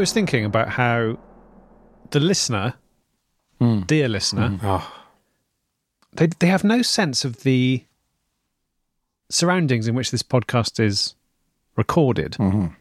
was thinking about how the listener, dear listener, they have no sense of the surroundings in which this podcast is recorded.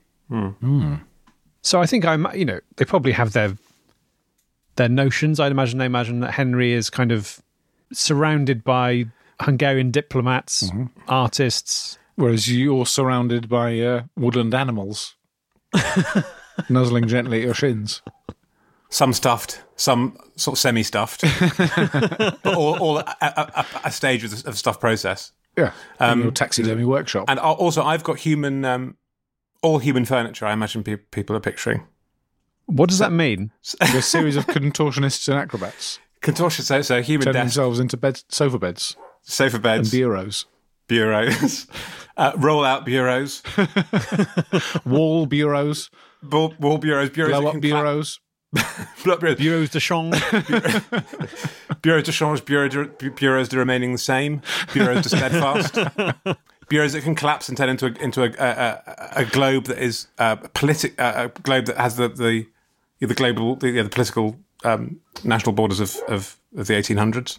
So I think they probably have their notions. I'd imagine they imagine that Henry is kind of surrounded by Hungarian diplomats, artists, whereas you're surrounded by woodland animals nuzzling gently at your shins. Some stuffed, some sort of semi-stuffed, but all at a stage of stuff process. Yeah, in your taxidermy workshop. And also, I've got all human furniture. I imagine people are picturing. What does that mean? A series of contortionists and acrobats. Contortionists, so human turn desks. themselves into sofa beds. Sofa beds. And bureaus. Roll-out bureaus. Wall bureaus. Wall bureaus. Blow-up bureaus. Bureaus de change. Bureaus de change. Bureaus de remaining the same. Bureaus de steadfast. Bureaus that can collapse and turn into a globe that is a globe that has the political national borders of the 1800s.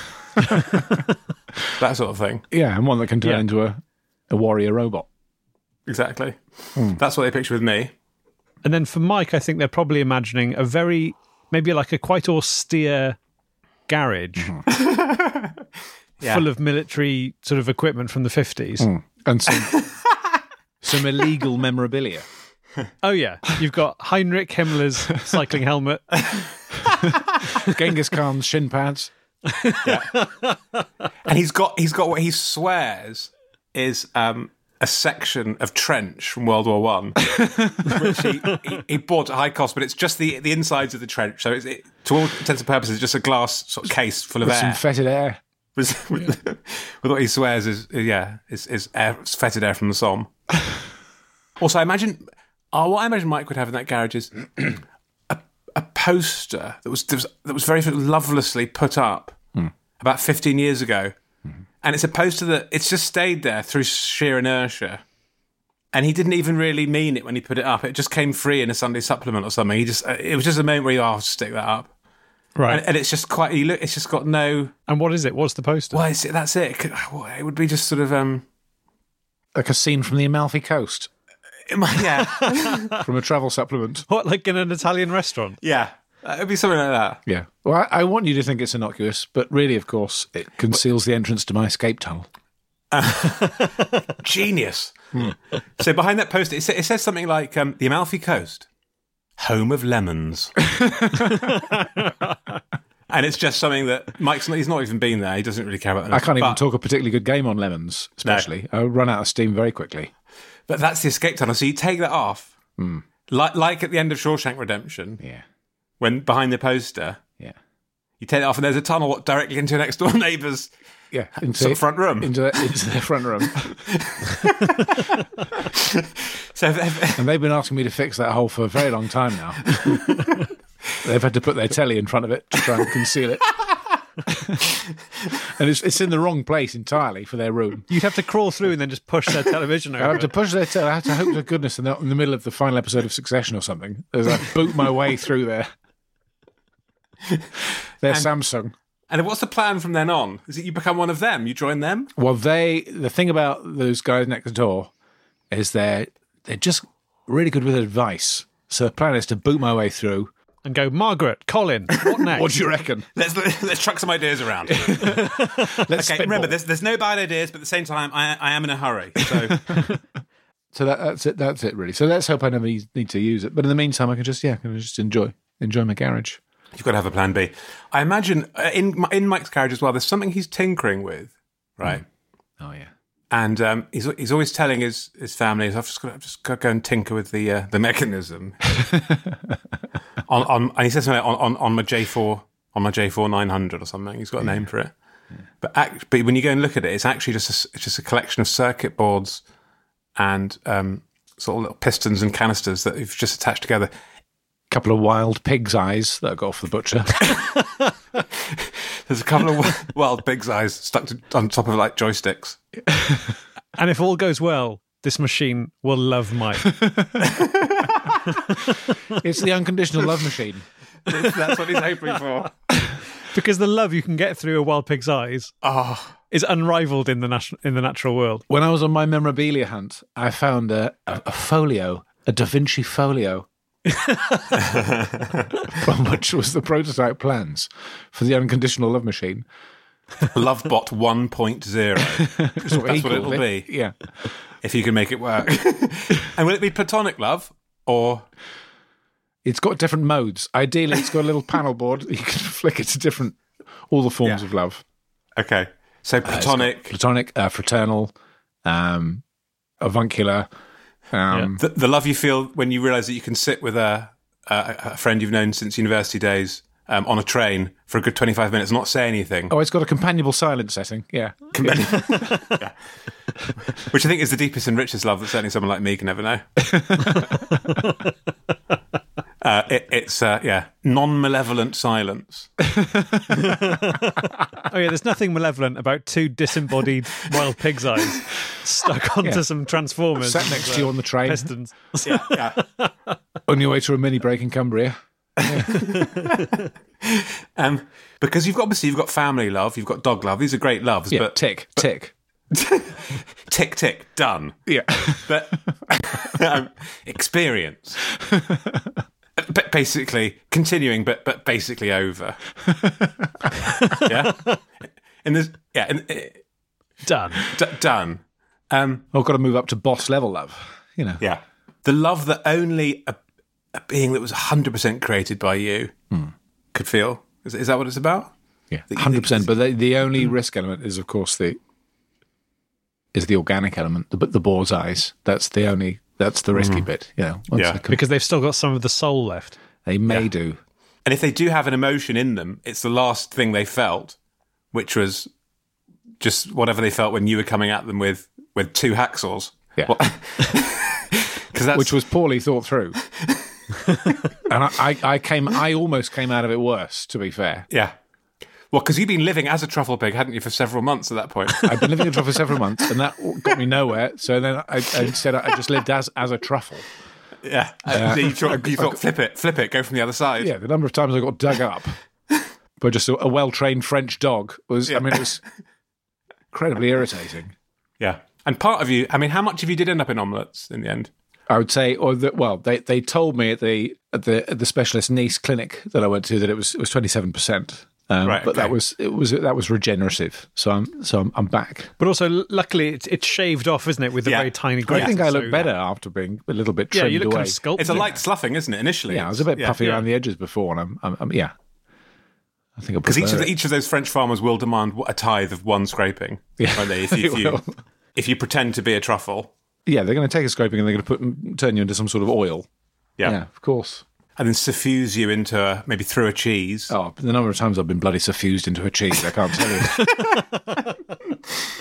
That sort of thing. Yeah, and one that can turn into a warrior robot. Exactly. That's what they picture with me. And then for Mike, I think they're probably imagining maybe like a quite austere garage full of military sort of equipment from the 50s. And some illegal memorabilia. Oh, yeah. You've got Heinrich Himmler's cycling helmet. Genghis Khan's shin pads. And he's got what he swears is a section of trench from World War One, which he bought at high cost, but it's just the insides of the trench. So to all intents and purposes, just a glass sort of case full of with air. Some fetid air. With what he swears is air, it's fetid air from the Somme. Also, what I imagine Mike would have in that garage is a poster that was very lovelessly put up about 15 years ago. And it's a poster that it's just stayed there through sheer inertia. And he didn't even really mean it when he put it up. It just came free in a Sunday supplement or something. It was just a moment where I'll stick that up. Right. And it's just quite, it's just got no... And what is it? What's the poster? Well, that's it. It would be just sort of... like a scene from the Amalfi Coast. Yeah. From a travel supplement. What, like in an Italian restaurant? Yeah. It'd be something like that. Yeah. Well, I want you to think it's innocuous, but really, of course, it conceals the entrance to my escape tunnel. Genius. So behind that poster, it says something like, the Amalfi Coast, home of lemons. And it's just something that he's not even been there. He doesn't really care about that. I can't even talk a particularly good game on lemons, especially. No. I'll run out of steam very quickly. But that's the escape tunnel. So you take that off, like at the end of Shawshank Redemption. Yeah. When behind the poster, you take it off, and there's a tunnel directly into your next door neighbour's into front room, into their front room. And they've been asking me to fix that hole for a very long time now. They've had to put their telly in front of it to try and conceal it. And it's in the wrong place entirely for their room. You'd have to crawl through and then just push their television over. I have to push their television. I have to hope to goodness in the middle of the final episode of Succession or something, as I boot my way through their Samsung. And what's the plan from then on? Is it you become one of them? You join them? Well, the thing about those guys next door is they're just really good with advice. So the plan is to boot my way through and go, Margaret, Colin, what next? What do you reckon? Let's chuck some ideas around. Okay, remember, there's no bad ideas, but at the same time, I am in a hurry. So that's it. That's it, really. So let's hope I never need to use it. But in the meantime, I can just enjoy my garage. You've got to have a plan B. I imagine in Mike's garage as well, there's something he's tinkering with, right? Oh yeah. And he's always telling his family, I've just got to go and tinker with the mechanism. And he says something on my J4 900 or something. He's got a name for it. Yeah. But when you go and look at it, it's actually just a collection of circuit boards and sort of little pistons and canisters that you've just attached together. Couple of wild pig's eyes that I got off the butcher. There's a couple of wild pig's eyes stuck on top of like joysticks. And if all goes well, this machine will love Mike. It's the unconditional love machine. That's what he's hoping for. Because the love you can get through a wild pig's eyes is unrivaled in the natural world. When I was on my memorabilia hunt, I found a folio, a Da Vinci folio, from which was the prototype plans for the unconditional love machine. Lovebot 1.0. That's what it'll be. Yeah. If you can make it work. And will it be platonic love or... It's got different modes. Ideally, it's got a little panel board. You can flick it to all the forms of love. Okay. So platonic. Fraternal, avuncular. The love you feel when you realise that you can sit with a friend you've known since university days on a train for a good 25 minutes and not say anything. Oh, it's got a companionable silence setting. Yeah. Yeah. Which I think is the deepest and richest love that certainly someone like me can ever know. It's non-malevolent silence. Oh yeah, there's nothing malevolent about two disembodied wild pig's eyes stuck onto some transformers. Sat next to you on the train. Pistons. Yeah. On your way to a mini break in Cumbria. Because you've got family love, you've got dog love. These are great loves. Yeah, but tick. tick, tick, done. Yeah. But experience. Basically continuing, but basically over. Yeah. Done. Done. I've got to move up to boss level love. Yeah. The love that only a being that was 100% created by you could feel. Is that what it's about? Yeah, 100%. But the only risk element is, of course, the organic element, the boar's eyes. That's the risky bit. Because they've still got some of the soul left. They may do. And if they do have an emotion in them, it's the last thing they felt, which was just whatever they felt when you were coming at them with two hacksaws. Yeah. Well, which was poorly thought through. And I almost came out of it worse, to be fair. Yeah. Well, because you've been living as a truffle pig, hadn't you, for several months at that point? I've been living in a truffle for several months, and that got me nowhere. So then I said I just lived as a truffle. Yeah. You thought, flip it, go from the other side. Yeah, the number of times I got dug up by just a well-trained French dog was, it was incredibly irritating. Yeah. And part of you, how much of you did end up in omelettes in the end? I would say, they told me at the specialist Nice clinic that I went to that it was 27%. Right, but okay. that was regenerative. So I'm back. But also, luckily, it's shaved off, isn't it, with a very tiny graze. I think I look better after being a little bit trimmed you look away. kind of sculpted. It's a light sloughing, isn't it? Initially, I was a bit puffy around the edges before, and I'm I think because each of those French farmers will demand a tithe of one scraping. Yeah, won't they? If you pretend to be a truffle. Yeah, they're going to take a scraping and they're going to turn you into some sort of oil. Yeah, of course. And then suffuse you into maybe through a cheese. Oh, the number of times I've been bloody suffused into a cheese, I can't tell you.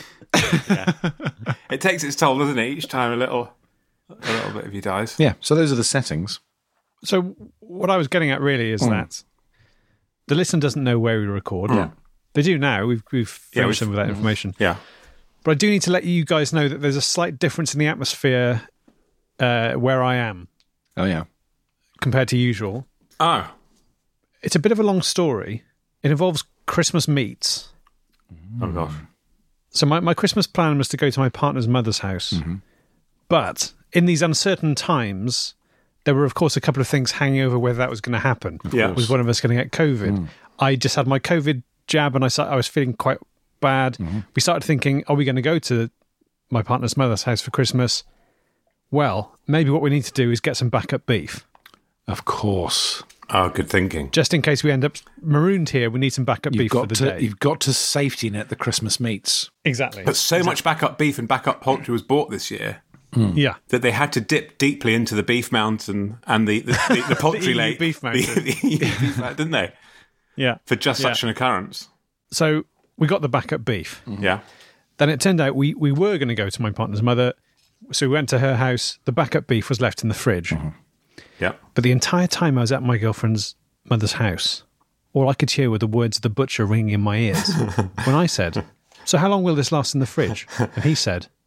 It takes its toll, doesn't it? Each time a little bit of you dies. Yeah, so those are the settings. So what I was getting at really is that the listener doesn't know where we record. Yeah. They do now. We've furnished them with that information. Yeah. But I do need to let you guys know that there's a slight difference in the atmosphere where I am. Oh, yeah. Compared to usual. Oh. It's a bit of a long story. It involves Christmas meats. Oh, gosh. So my Christmas plan was to go to my partner's mother's house. Mm-hmm. But in these uncertain times, there were, of course, a couple of things hanging over whether that was going to happen. Was one of us going to get COVID? I just had my COVID jab and I was feeling quite bad. Mm-hmm. We started thinking, are we going to go to my partner's mother's house for Christmas? Well, maybe what we need to do is get some backup beef. Of course. Oh, good thinking. Just in case we end up marooned here, we need some backup beef for the day. You've got to safety net the Christmas meats. Exactly. But much backup beef and backup poultry was bought this year. Yeah. That they had to dip deeply into the beef mountain and the poultry lake. Beef mountain. The beef mountain, didn't they? Yeah. For just such an occurrence. So we got the backup beef. Mm-hmm. Yeah. Then it turned out we were going to go to my partner's mother. So we went to her house. The backup beef was left in the fridge. Mm-hmm. Yeah. But the entire time I was at my girlfriend's mother's house, all I could hear were the words of the butcher ringing in my ears. When I said, so how long will this last in the fridge? And he said,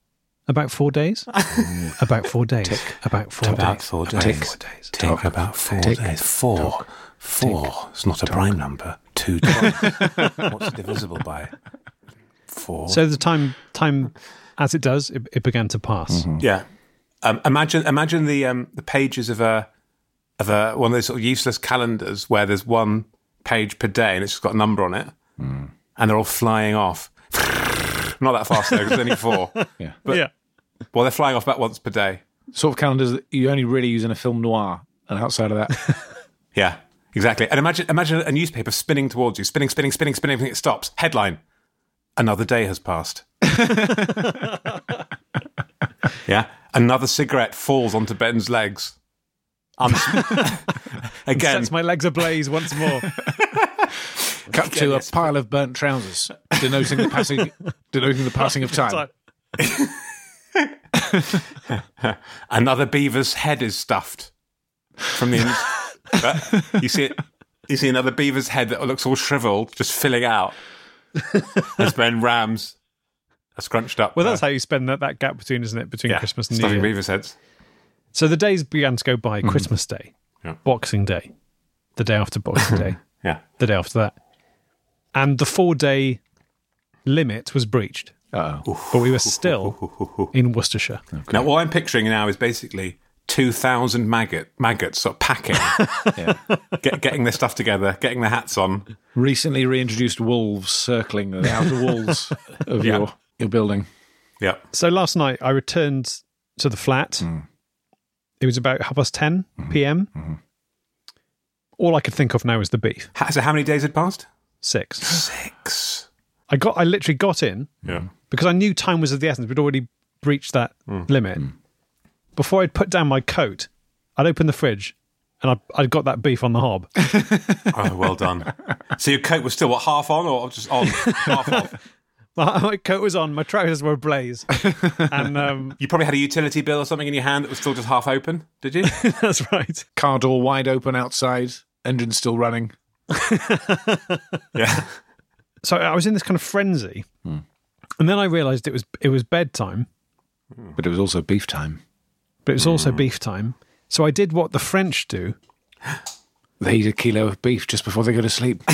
About 4 days? About 4 days. About 4 days. About 4 days. Tick. About 4 days. Four. It's not a prime number. 2 What's it divisible by? 4. So the time as it does, it began to pass. Mm-hmm. Yeah. Imagine the pages of one of those sort of useless calendars where there's one page per day and it's just got a number on it, and they're all flying off. Not that fast though, because there's only 4. Yeah. But Well, they're flying off about once per day. Sort of calendars that you only really use in a film noir, and outside of that, Yeah, exactly. And imagine a newspaper spinning towards you, spinning, it stops. Headline: Another day has passed. Yeah. Another cigarette falls onto Ben's legs. Again, sets my legs ablaze once more. cut to a pile of burnt trousers, denoting the passing of time. Another beaver's head is stuffed from the you see another beaver's head that looks all shriveled, just filling out as Ben rams a scrunched up. Well, that's how you spend that gap between, isn't it? Between Christmas and New stuffing Year. beaver's heads. So the days began to go by. Christmas Day, Boxing Day, the day after Boxing Day, Yeah. the day after that. And the 4-day limit was breached. Uh-oh. But we were still in Worcestershire. Okay. Now, what I'm picturing now is basically 2,000 maggots sort of packing, getting their stuff together, getting their hats on. Recently reintroduced wolves circling the outer walls of your building. Yeah. So last night I returned to the flat. It was about 10:30 p.m. All I could think of now was the beef. So how many days had passed? 6. 6. I literally got in because I knew time was of the essence. We'd already breached that limit. Before I'd put down my coat, I'd opened the fridge and I'd got that beef on the hob. Oh, well done. So your coat was still, half on or just on? Half off? My coat was on, my trousers were ablaze. And You probably had a utility bill or something in your hand that was still just half open, did you? that's right. Car door wide open outside, engine still running. Yeah. So I was in this kind of frenzy. And then I realised it was bedtime. But it was also beef time. But it was also beef time. So I did what the French do. They eat a kilo of beef just before they go to sleep.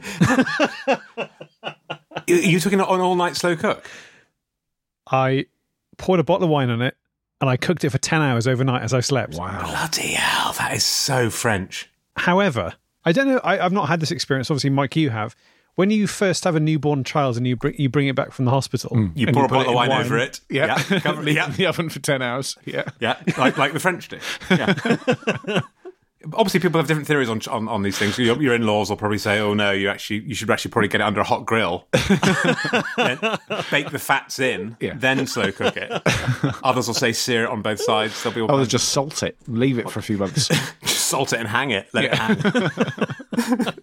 You took it on all-night slow cook? I poured a bottle of wine on it and I cooked it for 10 hours overnight as I slept. Wow. Bloody hell, that is so French. However, I don't know, I've not had this experience. Obviously, Mike, you have. When you first have a newborn child and you bring it back from the hospital, You pour a bottle of wine over it. Yeah. Cover, Leave it in the oven for 10 hours. Yeah. Yeah, like the French do. Yeah. Obviously, people have different theories on these things. Your in-laws will probably say, "Oh no, you should actually probably get it under a hot grill, then bake the fats in, then slow cook it." Others will say sear it on both sides. They'll be all Others just salt it, leave it for a few months. just salt it and hang it, let it hang.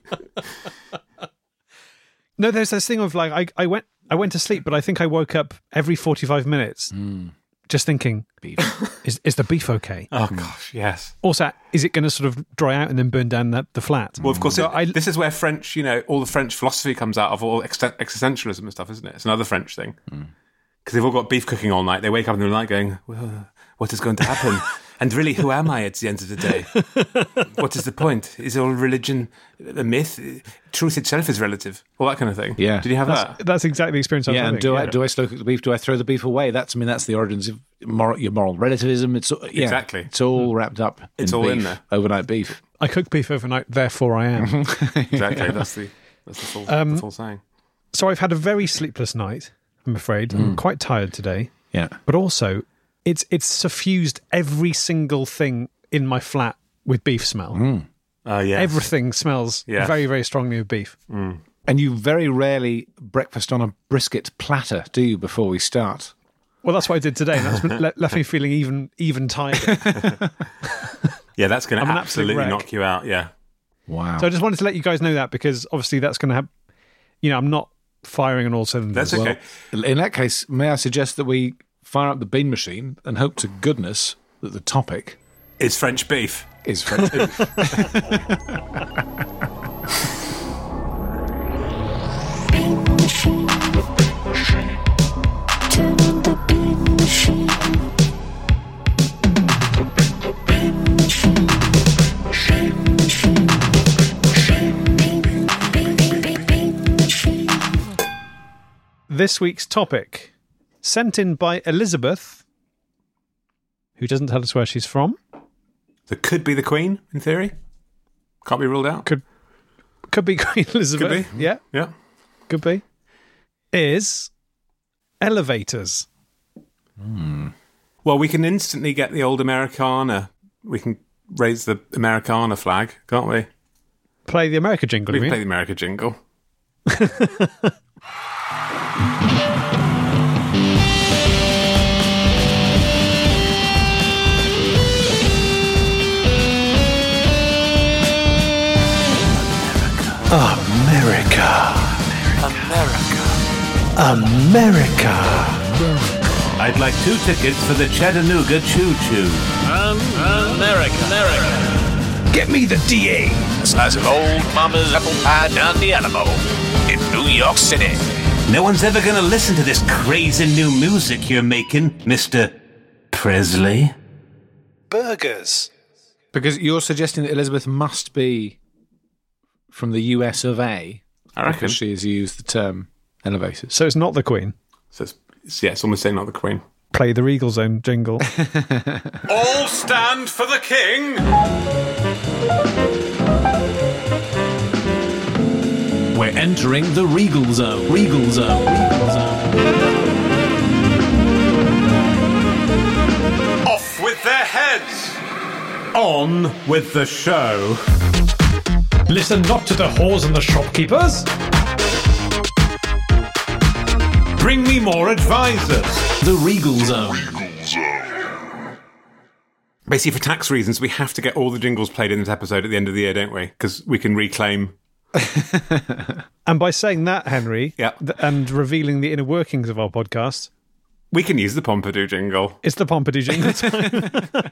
No, there's this thing of like I went to sleep, but I think I woke up every 45 minutes, just thinking, Beef. is the beef okay? Oh gosh, yes. Also, is it going to sort of dry out and then burn down the flat? Well, of course, So this is where French, all the French philosophy comes out of, all existentialism and stuff, isn't it? It's another French thing. Because they've all got beef cooking all night. They wake up in the night going, well, what is going to happen? And really, who am I at the end of the day? What is the point? Is all religion a myth? Truth itself is relative. All that kind of thing. Yeah. Did you have that? That's exactly the experience I was Yeah, having. and do I slow cook the beef? Do I throw the beef away? That's the origins of your moral relativism. It's Exactly. It's all wrapped up. It's all in there. Overnight beef. I cook beef overnight, therefore I am. Exactly. That's the full saying. So I've had a very sleepless night, I'm afraid. I'm quite tired today. Yeah. But also, it's suffused every single thing in my flat with beef smell. Yes. Everything smells very, very strongly of beef. And you very rarely breakfast on a brisket platter, do you, before we start? Well, that's what I did today, and that's left me feeling even tired. Yeah, that's going to I'm an absolute absolutely wreck. knock you out. Yeah. Wow. So I just wanted to let you guys know that, because obviously that's going to have, I'm not firing on all cylinders. That's okay. In that case, may I suggest that we fire up the bean machine and hope to goodness that the topic It's French beef. is French beef. Bean machine. Turn on the bean machine. this week's topic, sent in by Elizabeth, who doesn't tell us where she's from. That could be the Queen, in theory. Can't be ruled out. Could be Queen Elizabeth. Could be. Yeah. Yeah. Could be. Is elevators. Well, we can instantly get the old Americana. We can raise the Americana flag, can't we? Play the America jingle, We you can mean? play the America jingle. America. I'd like 2 tickets for the Chattanooga Choo Choo. America. Get me the DA. The size of old Mama's apple pie down the Alamo in New York City. No one's ever gonna listen to this crazy new music you're making, Mr. Presley. Burgers. Because you're suggesting that Elizabeth must be from the US of A. I reckon. Because she has used the term elevators. So it's not the Queen. So it's almost saying not the Queen. Play the Regal Zone jingle. All stand for the King! We're entering the Regal Zone. Regal Zone. Regal Zone. Off with their heads! On with the show. Listen not to the whores and the shopkeepers. Bring me more advisors. The Regal Zone. Basically, for tax reasons, we have to get all the jingles played in this episode at the end of the year, don't we? Because we can reclaim. And by saying that, Henry, Yeah. And revealing the inner workings of our podcast, We can use the Pompidou jingle. it's the Pompidou jingle time.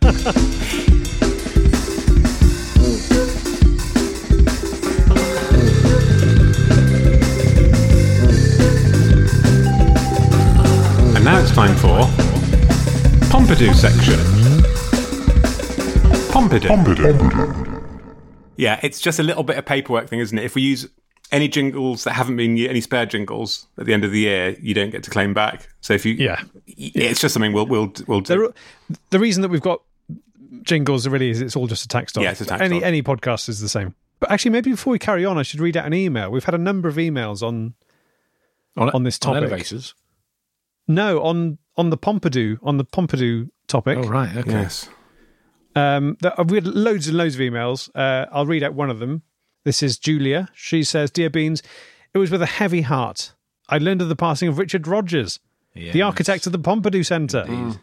And now it's time for Pompidou section. Pompidou. Yeah, it's just a little bit of paperwork thing, isn't it? If we use any jingles that haven't been any spare jingles at the end of the year, you don't get to claim back. So if you, Yeah. it's just something we'll do. The reason that we've got jingles really is it's all just a tax dog. Yeah, it's a tax any dog. Any podcast is the same. But actually, maybe before we carry on, I should read out an email. We've had a number of emails on this topic. elevators. No, on the Pompidou topic. Oh, right. Okay. Yes. We had loads and loads of emails. I'll read out one of them. This is Julia. She says, "Dear Beans, it was with a heavy heart I learned of the passing of Richard Rogers, the architect of the Pompidou Centre.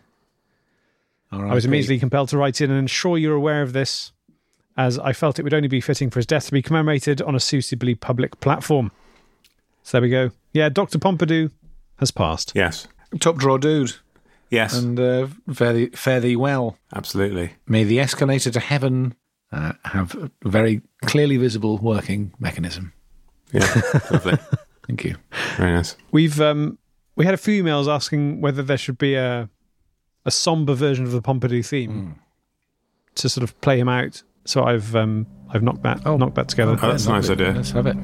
I was immediately compelled to write in and ensure you're aware of this, as I felt it would only be fitting for his death to be commemorated on a suitably public platform." So there we go. Yeah, Dr. Pompidou has passed. Yes. Top drawer dude. Yes. And fare thee well. Absolutely. May the escalator to heaven have a very clearly visible working mechanism. Yeah. Lovely. Thank you. Very nice. We had a few emails asking whether there should be a somber version of the Pompidou theme to sort of play him out. So I've knocked that together. Oh, that's a nice idea. Let's have it.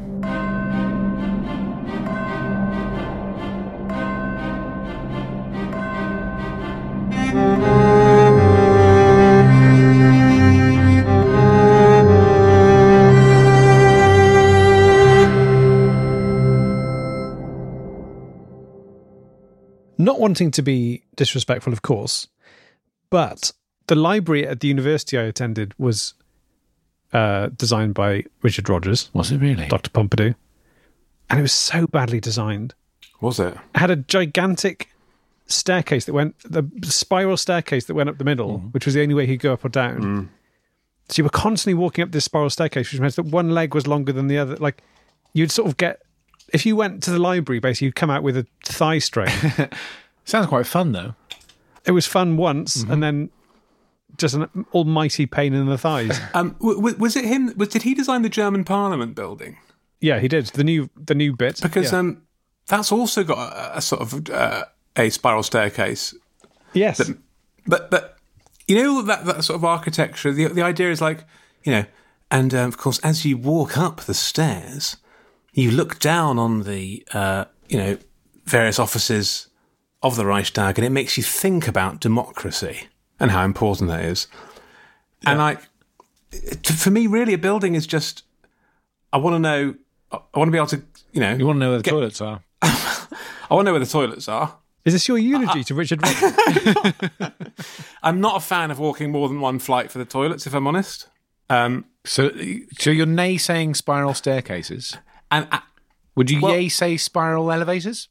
Not wanting to be disrespectful, of course, but the library at the university I attended was designed by Richard Rogers, Was it really? Dr. Pompidou, and it was so badly designed. Was it? It had a gigantic staircase the spiral staircase that went up the middle, which was the only way he'd go up or down. So you were constantly walking up this spiral staircase, which meant that one leg was longer than the other. Like, you'd sort of get, if you went to the library, basically, you'd come out with a thigh strain. Sounds quite fun, though. It was fun once, and then just an almighty pain in the thighs. Was it him? Did he design the German Parliament building? Yeah, he did. The new bit. Because yeah. that's also got a sort of a spiral staircase. Yes. But you know that sort of architecture. The idea is like, you know, and of course, as you walk up the stairs, you look down on the various offices of the Reichstag, and it makes you think about democracy and how important that is. Yeah. And for me, really, a building is just, I want to be able to, You want to know where the toilets are. I want to know where the toilets are. Is this your eulogy to Richard Rodman? I'm not a fan of walking more than one flight for the toilets, if I'm honest. So you're naysaying spiral staircases? And would you say spiral elevators?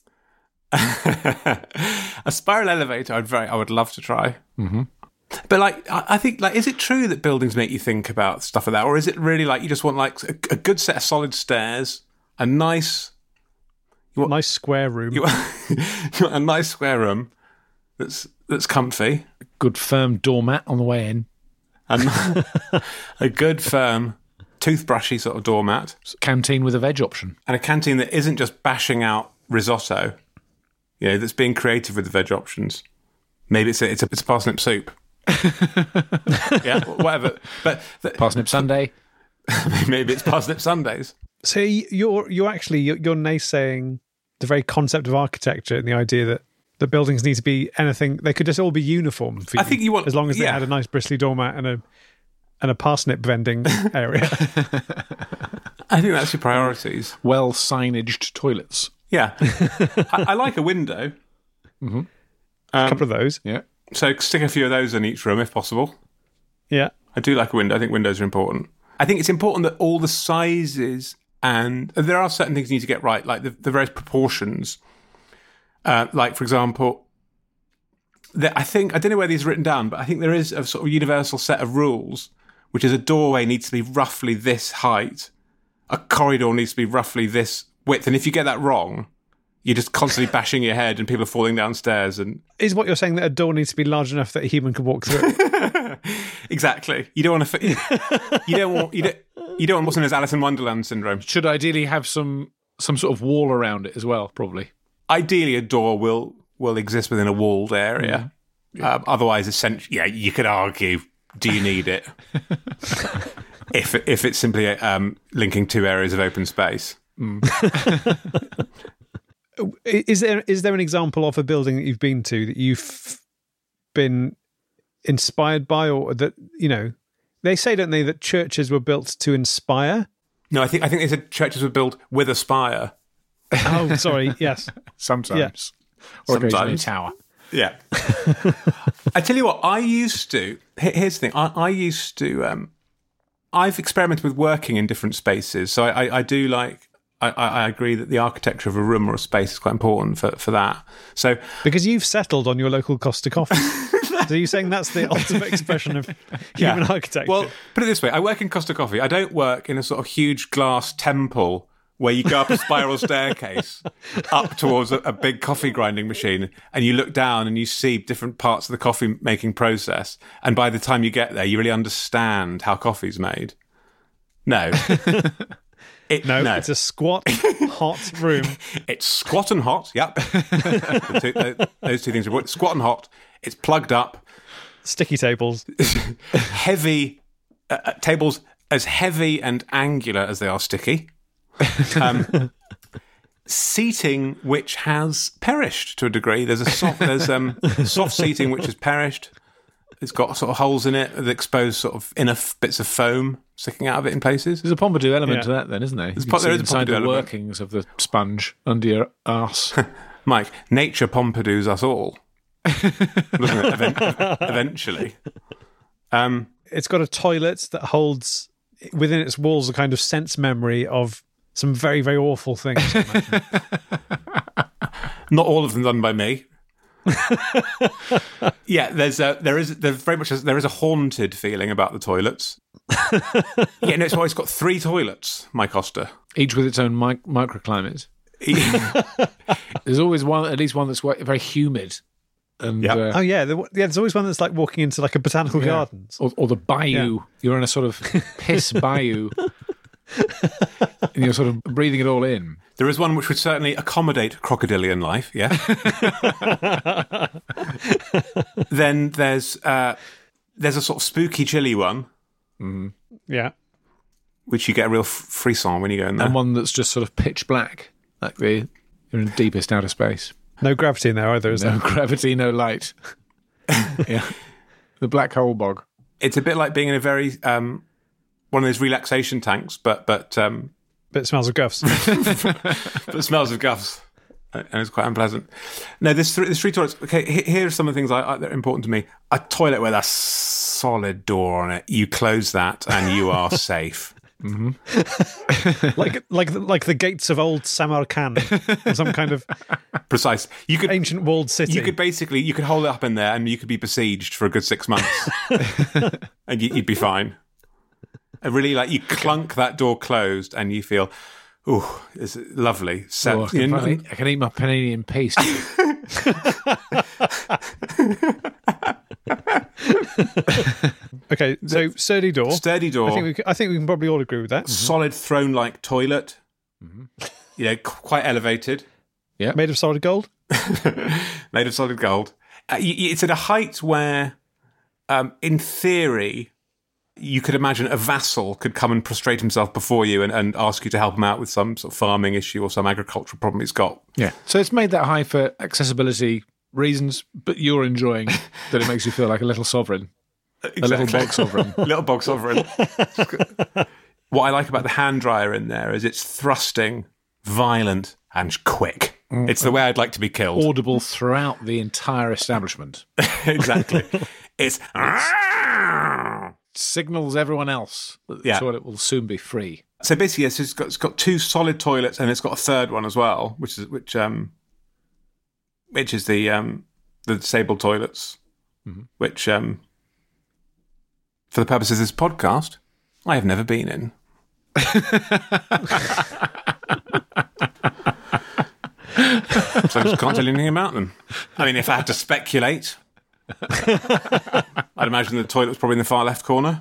A spiral elevator, I would love to try. Mm-hmm. But I think, is it true that buildings make you think about stuff like that, or is it really you just want a good set of solid stairs, a nice square room, you want a nice square room that's comfy, a good firm doormat on the way in, and a good firm toothbrushy sort of doormat, canteen with a veg option, and a canteen that isn't just bashing out risotto, that's being creative with the veg options. Maybe it's a parsnip soup. Yeah, whatever. But parsnip sundae. Maybe it's parsnip sundaes. So you're naysaying the very concept of architecture and the idea that the buildings need to be anything. They could just all be uniform for you. I think you want, as long as they had a nice bristly doormat and a parsnip vending area. I think that's your priorities. Well signaged toilets. Yeah, I like a window. Mm-hmm. A couple of those. Yeah. So stick a few of those in each room if possible. Yeah. I do like a window. I think windows are important. I think it's important that all the sizes, and there are certain things you need to get right, like the various proportions. For example, I don't know where these are written down, but I think there is a sort of universal set of rules, which is a doorway needs to be roughly this height, a corridor needs to be roughly this width, and if you get that wrong, you're just constantly bashing your head and people are falling downstairs. And is what you're saying that a door needs to be large enough that a human can walk through? Exactly. You don't want to. You don't want what's known as Alice in Wonderland syndrome. Should ideally have some sort of wall around it as well. Probably. Ideally, a door will exist within a walled area. Yeah. Otherwise, essentially, you could argue: do you need it? if it's simply linking two areas of open space. Mm. Is there an example of a building that you've been to that you've been inspired by, or that they say, don't they, that churches were built to inspire? No, I think they said churches were built with a spire. Oh, sorry. Yes, sometimes, or occasionally a tower. Yeah. I tell you what, I used to. Here's the thing. I used to. I've experimented with working in different spaces, so I do like. I agree that the architecture of a room or a space is quite important for that. So because you've settled on your local Costa Coffee. So you're saying that's the ultimate expression of human architecture? Well, put it this way. I work in Costa Coffee. I don't work in a sort of huge glass temple where you go up a spiral staircase up towards a big coffee grinding machine and you look down and you see different parts of the coffee making process. And by the time you get there, you really understand how coffee's made. No. No, it's a squat, hot room. It's squat and hot, yep. Those two things are important. Squat and hot. It's plugged up. Sticky tables. Heavy, tables as heavy and angular as they are sticky. Seating which has perished to a degree. There's soft seating which has perished. It's got sort of holes in it that expose sort of inner bits of foam sticking out of it in places. There's a Pompidou element to that then, isn't there? There is a Pompidou element. Workings of the sponge under your arse. Mike, nature Pompidous us all. Doesn't it? Eventually. It's got a toilet that holds within its walls a kind of sense memory of some very, very awful things. Not all of them done by me. Yeah, there is a haunted feeling about the toilets. Yeah, no, it's why it's got 3 toilets, my Costa, each with its own microclimate. There's always at least one that's very humid. And there's always one that's like walking into like a botanical gardens or the bayou. You're in a sort of piss bayou. And you're sort of breathing it all in. There is one which would certainly accommodate crocodilian life, yeah. Then there's a sort of spooky, chilly one. Mm-hmm. Yeah. Which you get a real frisson when you go in there. And one that's just sort of pitch black, like the You're in deepest outer space. No gravity in there either, is No there? gravity, no light. Yeah. The black hole bog. It's a bit like being in a very one of those relaxation tanks, but But it smells of guffs. but smells of guffs, and it's quite unpleasant. No, there's three toilets. Okay, here are some of the things that are important to me. A toilet with a solid door on it. You close that, and you are safe. like the gates of old Samarkand, or some kind of Precise. You could ancient walled city. You could hold it up in there, and you could be besieged for a good 6 months, and you'd be fine. And really, like, you clunk that door closed, and you feel, ooh, it's lovely. I can eat my panini in peace. Okay, so sturdy door. Sturdy door. I think we can probably all agree with that. Solid throne-like toilet. You know, quite elevated. Yeah. Made of solid gold. Made of solid gold. It's at a height where, in theory, you could imagine a vassal could come and prostrate himself before you and ask you to help him out with some sort of farming issue or some agricultural problem he's got. Yeah. So it's made that high for accessibility reasons, but you're enjoying that it makes you feel like a little sovereign. Exactly. A little bog sovereign. Little bog sovereign. What I like about the hand dryer in there is it's thrusting, violent, and quick. It's the way I'd like to be killed. Audible throughout the entire establishment. Exactly. It's Signals everyone else that the toilet will soon be free. so basically, yes, it's got two solid toilets, and it's got a third one as well, which is the disabled toilets, which for the purposes of this podcast, I have never been in. So I just can't tell you anything about them. I mean, if I had to speculate, I'd imagine the toilet's probably in the far left corner.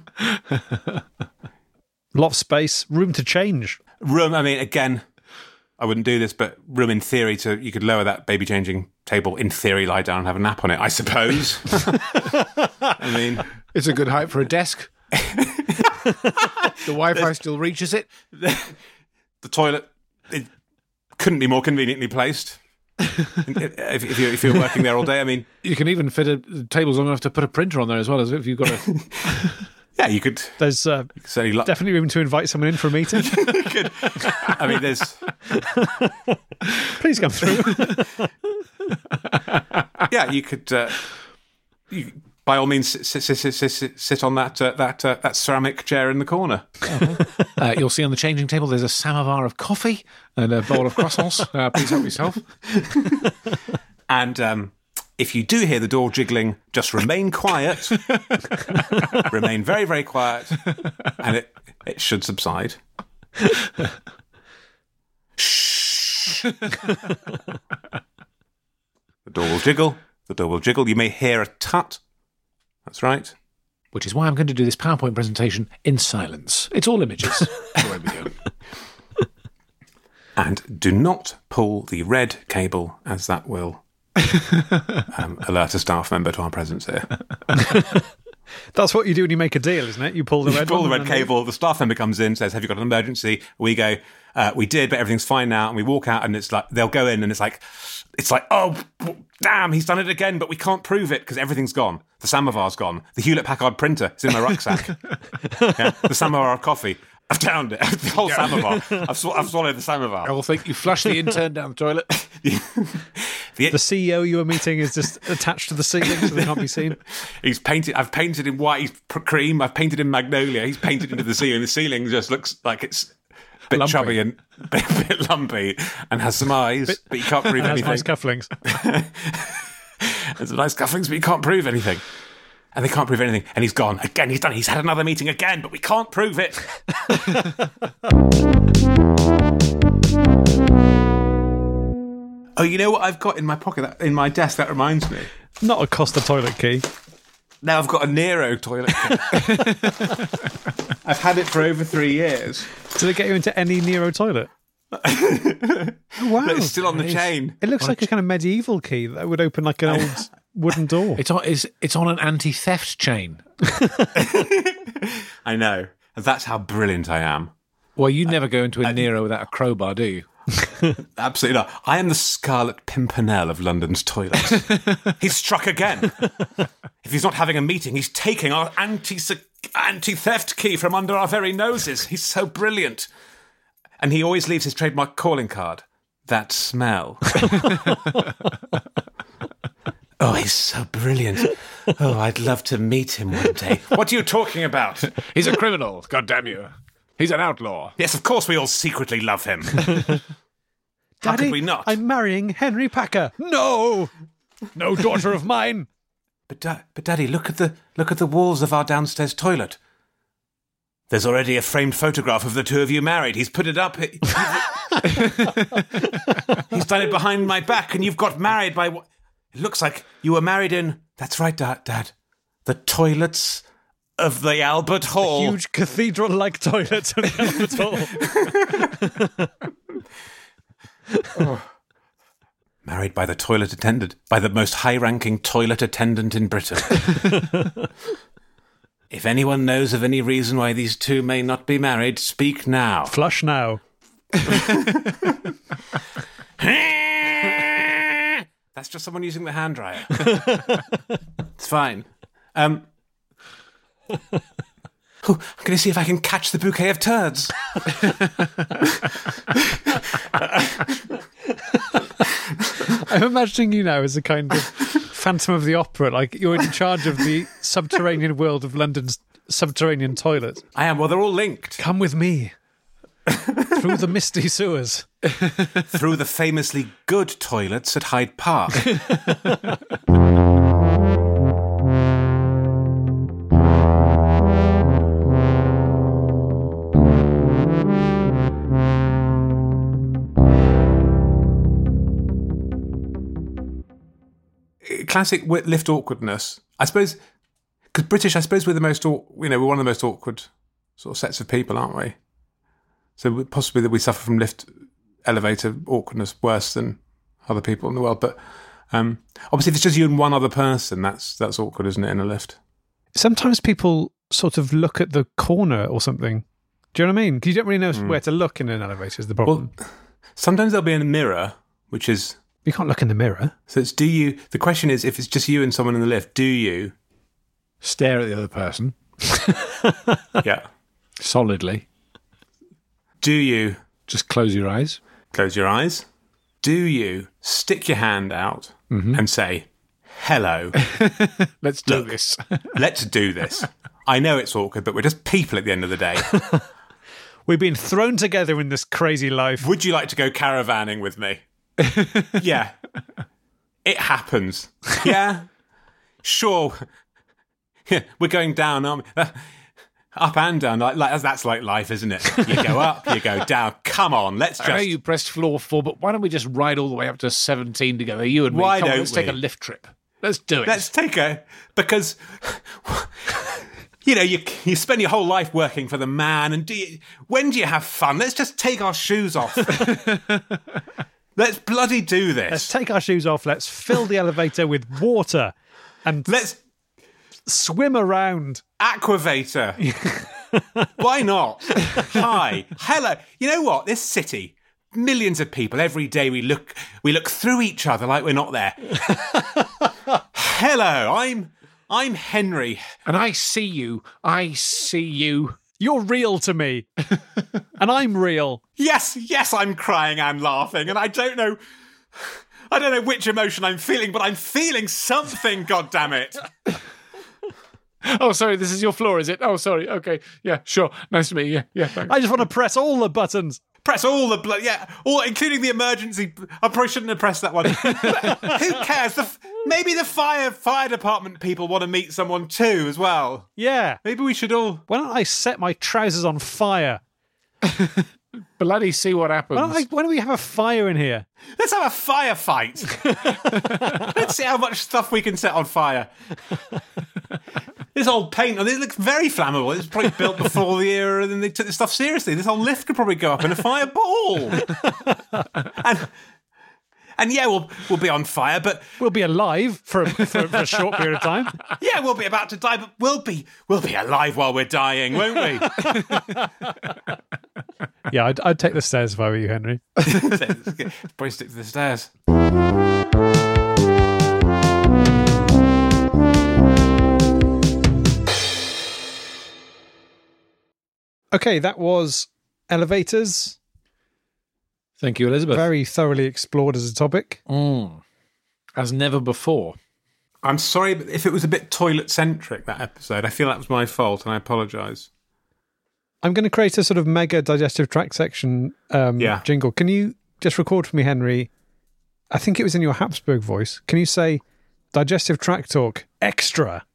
Lot of space, room to change. Room, I mean, again, I wouldn't do this, but room in theory you could lower that baby changing table, in theory, lie down and have a nap on it, I suppose. I mean, it's a good height for a desk. The Wi-Fi still reaches it. The toilet, it couldn't be more conveniently placed. if you're working there all day, I mean, you can even fit the tables long enough to put a printer on there as well, as if you've got a. Yeah, you could. There's definitely room to invite someone in for a meeting. You could. I mean, there's. Please come through. Yeah, you could. You, by all means, sit on that ceramic chair in the corner. You'll see on the changing table there's a samovar of coffee and a bowl of croissants. Please help yourself. And if you do hear the door jiggling, just remain quiet. Remain very, very quiet, and it should subside. Shh. The door will jiggle. The door will jiggle. You may hear a tut. That's right. Which is why I'm going to do this PowerPoint presentation in silence. It's all images. And do not pull the red cable, as that will alert a staff member to our presence here. That's what you do when you make a deal, isn't it? You pull the red pull the red cable, the staff member comes in, says, have you got an emergency? We go, we did, but everything's fine now. And we walk out and it's like, they'll go in and it's like, oh, damn, he's done it again, but we can't prove it because everything's gone. The samovar's gone. The Hewlett-Packard printer is in my rucksack. The samovar of coffee. I've downed it. The whole samovar. I've swallowed the samovar. I will think you flushed the intern down the toilet. The CEO you were meeting is just attached to the ceiling so they can't be seen. He's painted. I've painted in white cream. I've painted in magnolia. He's painted into the ceiling. The ceiling just looks like it's a bit chubby and a bit lumpy and has some eyes, but you can't prove anything. Nice cufflinks. There's some nice cufflinks, but you can't prove anything. And they can't prove anything. And he's gone. Again, he's done it. He's had another meeting again, but we can't prove it. Oh, you know what I've got in my pocket, in my desk? That reminds me. Not a Costa toilet key. Now I've got a Nero toilet key. I've had it for over 3 years. Did it get you into any Nero toilet? Oh, wow. But it's still on the chain. It looks like a kind of medieval key that would open like an old wooden door. It's on an anti-theft chain. I know. That's how brilliant I am. Well, you never go into a Nero without a crowbar, do you? Absolutely not. I am the Scarlet Pimpernel of London's toilets. He's struck again. If he's not having a meeting, he's taking our anti-theft key from under our very noses. He's so brilliant. And he always leaves his trademark calling card. That smell. Oh, he's so brilliant. Oh, I'd love to meet him one day. What are you talking about? He's a criminal, goddamn you. He's an outlaw. Yes, of course we all secretly love him. How Daddy, could we not? I'm marrying Henry Packer. No! No daughter of mine. But Daddy, look at the walls of our downstairs toilet. There's already a framed photograph of the two of you married. He's put it up. He's done it behind my back, and you've got married by what? It looks like you were married in... That's right, Dad. The toilets of the Albert Hall. The huge cathedral-like toilets of the Albert Hall. Married by the toilet attendant, by the most high-ranking toilet attendant in Britain. If anyone knows of any reason why these two may not be married, speak now. Flush now. That's just someone using the hand dryer. It's fine. I'm going to see if I can catch the bouquet of turds. I'm imagining you now as a kind of Phantom of the Opera, like you're in charge of the subterranean world of London's subterranean toilets. I am. Well, they're all linked. Come with me. Through the misty sewers. Through the famously good toilets at Hyde Park. Classic lift awkwardness. I suppose, because British, I suppose we're the most, we're one of the most awkward sort of sets of people, aren't we? So possibly that we suffer from lift elevator awkwardness worse than other people in the world. But obviously, if it's just you and one other person, that's awkward, isn't it, in a lift? Sometimes people sort of look at the corner or something. Do you know what I mean? Because you don't really know where to look in an elevator is the problem. Well, sometimes there'll be a mirror, which is... You can't look in the mirror. So it's the question is, if it's just you and someone in the lift, do you... Stare at the other person. Yeah. Solidly. Do you... Just close your eyes. Close your eyes. Do you stick your hand out and say, hello? Let's do this. Let's do this. I know it's awkward, but we're just people at the end of the day. We've been thrown together in this crazy life. Would you like to go caravanning with me? Yeah. It happens. Yeah. Sure. Yeah, we're going down, aren't we? Up and down. Like that's like life, isn't it? You go up, you go down. Come on, let's just... I know you pressed floor 4, but why don't we just ride all the way up to 17 together, you and me? Why Come on, don't let's we? take a lift trip. Let's do it. Let's take because... You know, you spend your whole life working for the man, and when do you have fun? Let's just take our shoes off. Let's bloody do this. Let's take our shoes off. Let's fill the elevator with water. And let's swim around. Aquavator. Why not? Hi. Hello. You know what? This city, millions of people, every day we look through each other like we're not there. Hello, I'm Henry. And I see you. I see you. You're real to me. And I'm real. Yes, I'm crying and laughing, and I don't know which emotion I'm feeling, but I'm feeling something, goddammit. Oh, sorry, this is your floor, is it? Oh, sorry, okay. Yeah, sure. Nice to meet you. Yeah, thanks. I just want to press all the buttons. Press all the all including the emergency. I probably shouldn't have pressed that one. Who cares? Maybe the fire department people want to meet someone too as well. Yeah. Maybe we should all... Why don't I set my trousers on fire? Bloody see what happens. Why don't we have a fire in here? Let's have a firefight. Let's see how much stuff we can set on fire. This old paint, it looks very flammable. It was probably built before the era, and then they took this stuff seriously. This whole lift could probably go up in a fireball. And yeah, we'll be on fire, but we'll be alive for a short period of time. Yeah, we'll be about to die, but we'll be alive while we're dying, won't we? Yeah, I'd take the stairs if I were you, Henry. Probably stick to the stairs. Okay, that was elevators. Thank you, Elizabeth. Very thoroughly explored as a topic. As never before. I'm sorry, but if it was a bit toilet-centric, that episode, I feel that was my fault, and I apologise. I'm going to create a sort of mega digestive tract section jingle. Can you just record for me, Henry? I think it was in your Habsburg voice. Can you say, digestive tract talk, extra?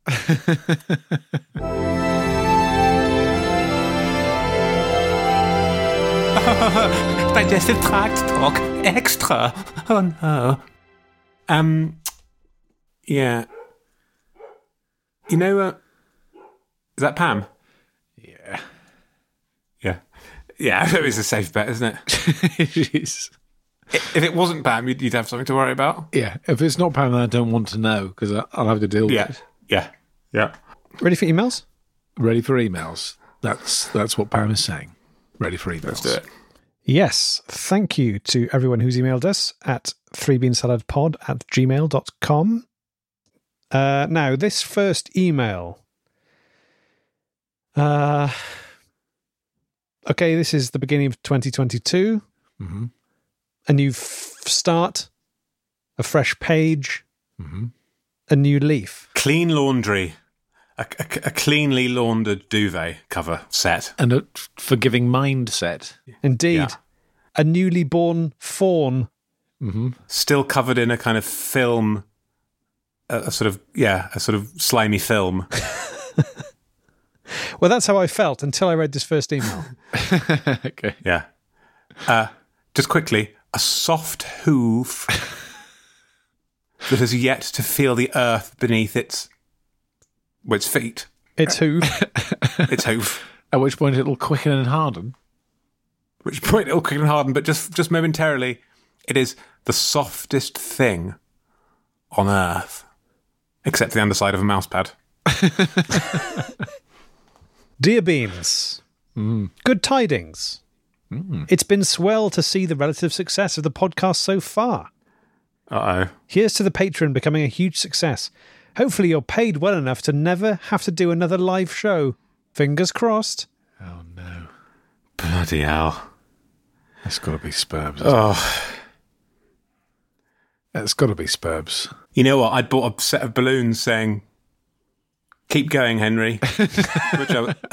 Digestive tract talk extra. Oh no. Yeah. You know, is that Pam? Yeah. Yeah. Yeah, it's a safe bet, isn't it? It is. If it wasn't Pam, you'd have something to worry about. Yeah. If it's not Pam, then I don't want to know because I'll have to deal with it. Yeah. Ready for emails? Ready for emails. That's what Pam is saying. Ready for emails. Let's do it. Yes. Thank you to everyone who's emailed us at 3beansaladpod@gmail.com. Now, this first email. Okay, this is the beginning of 2022. Mm-hmm. A new start, a fresh page, Mm-hmm. a new leaf. Clean laundry. A cleanly laundered duvet cover set. And a forgiving mindset. Indeed. Yeah. A newly born fawn. Mm-hmm. Still covered in a kind of film, a sort of slimy film. Well, that's how I felt until I read this first email. Okay. Yeah. Just quickly, a soft hoof that has yet to feel the earth beneath its feet. It's hoof. Its hoof. At which point it'll quicken and harden. Which point it'll quicken and harden, but just momentarily, it is the softest thing on earth, except the underside of a mouse pad. Dear Beans, good tidings. It's been swell to see the relative success of the podcast so far. Uh-oh. Here's to the Patreon becoming a huge success. Hopefully you're paid well enough to never have to do another live show. Fingers crossed. Oh, no. Bloody hell. That's got to be Spurbs. Oh. It's got to be Spurbs. You know what? I bought a set of balloons saying, "Keep going, Henry." Which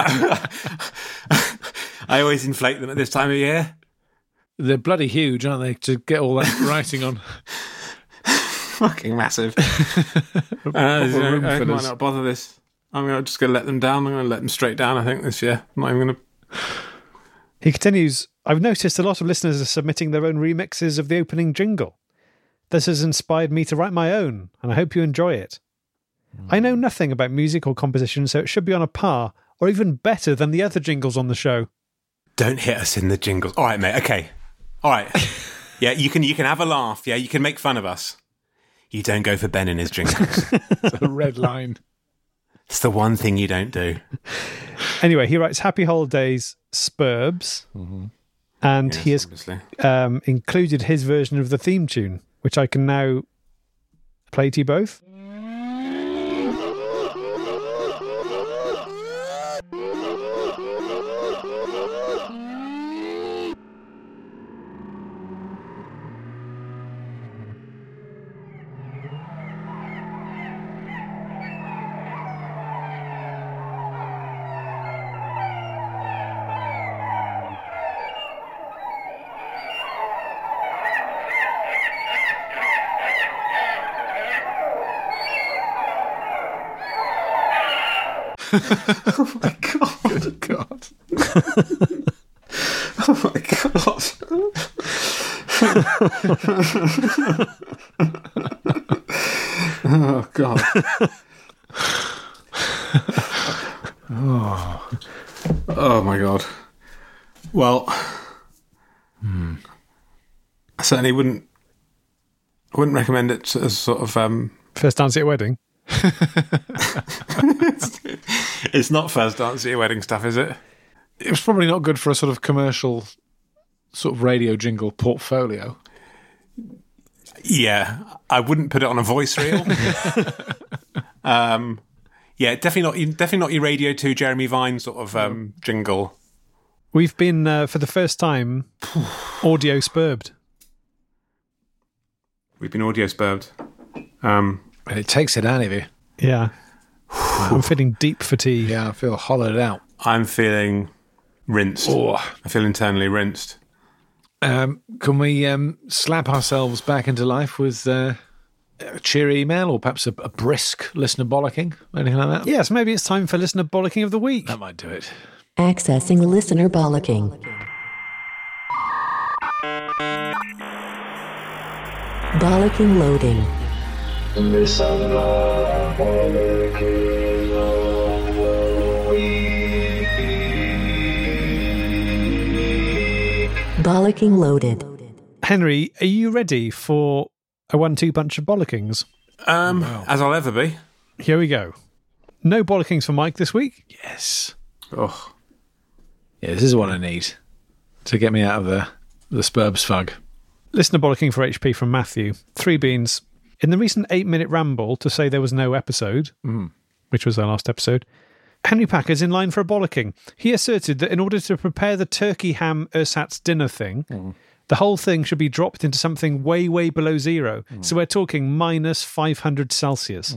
I always inflate them at this time of year. They're bloody huge, aren't they, to get all that writing on? Fucking massive. I might not bother this. I'm just going to let them down. I'm going to let them straight down, I think, this year. I'm not even going to... He continues, I've noticed a lot of listeners are submitting their own remixes of the opening jingle. This has inspired me to write my own, and I hope you enjoy it. I know nothing about music or composition, so it should be on a par, or even better than the other jingles on the show. Don't hit us in the jingles. All right, mate. Okay. All right. Yeah, you can have a laugh. Yeah, you can make fun of us. You don't go for Ben in his jingles. It's a red line. It's the one thing you don't do. Anyway, he writes, Happy Holidays, Spurbs. Mm-hmm. And Yes, he has included his version of the theme tune, which I can now play to you both. Oh my God. Good God. Oh my God. Oh God. Oh my God. Well, I certainly wouldn't recommend it as sort of First dance at a wedding. It's not first dance at your wedding stuff, is it? It was probably not good for a sort of commercial sort of radio jingle portfolio. Yeah, I wouldn't put it on a voice reel. Yeah, definitely not your Radio 2 Jeremy Vine sort of jingle. We've been, for the first time, audio spurbed. We've been audio spurbed. And it takes it out of you. Yeah. I'm feeling deep fatigue. Yeah, I feel hollowed out. I'm feeling rinsed. Oh. I feel internally rinsed. Can we slap ourselves back into life with a cheery email or perhaps a brisk listener bollocking? Anything like that? Yes, maybe it's time for listener bollocking of the week. That might do it. Accessing listener bollocking. Bollocking loading. Bollocking loaded. Henry, are you ready for a 1-2 bunch of bollockings? As I'll ever be. Here we go. No bollockings for Mike this week. Yes. Oh, Yeah, this is what I need to get me out of the spurbs fug. Listener bollocking for HP from Matthew. 3 beans. In the recent 8-minute ramble to say there was no episode, which was our last episode, Henry Packer's in line for a bollocking. He asserted that in order to prepare the turkey ham ersatz dinner thing, the whole thing should be dropped into something way, way below zero. So we're talking minus 500 Celsius.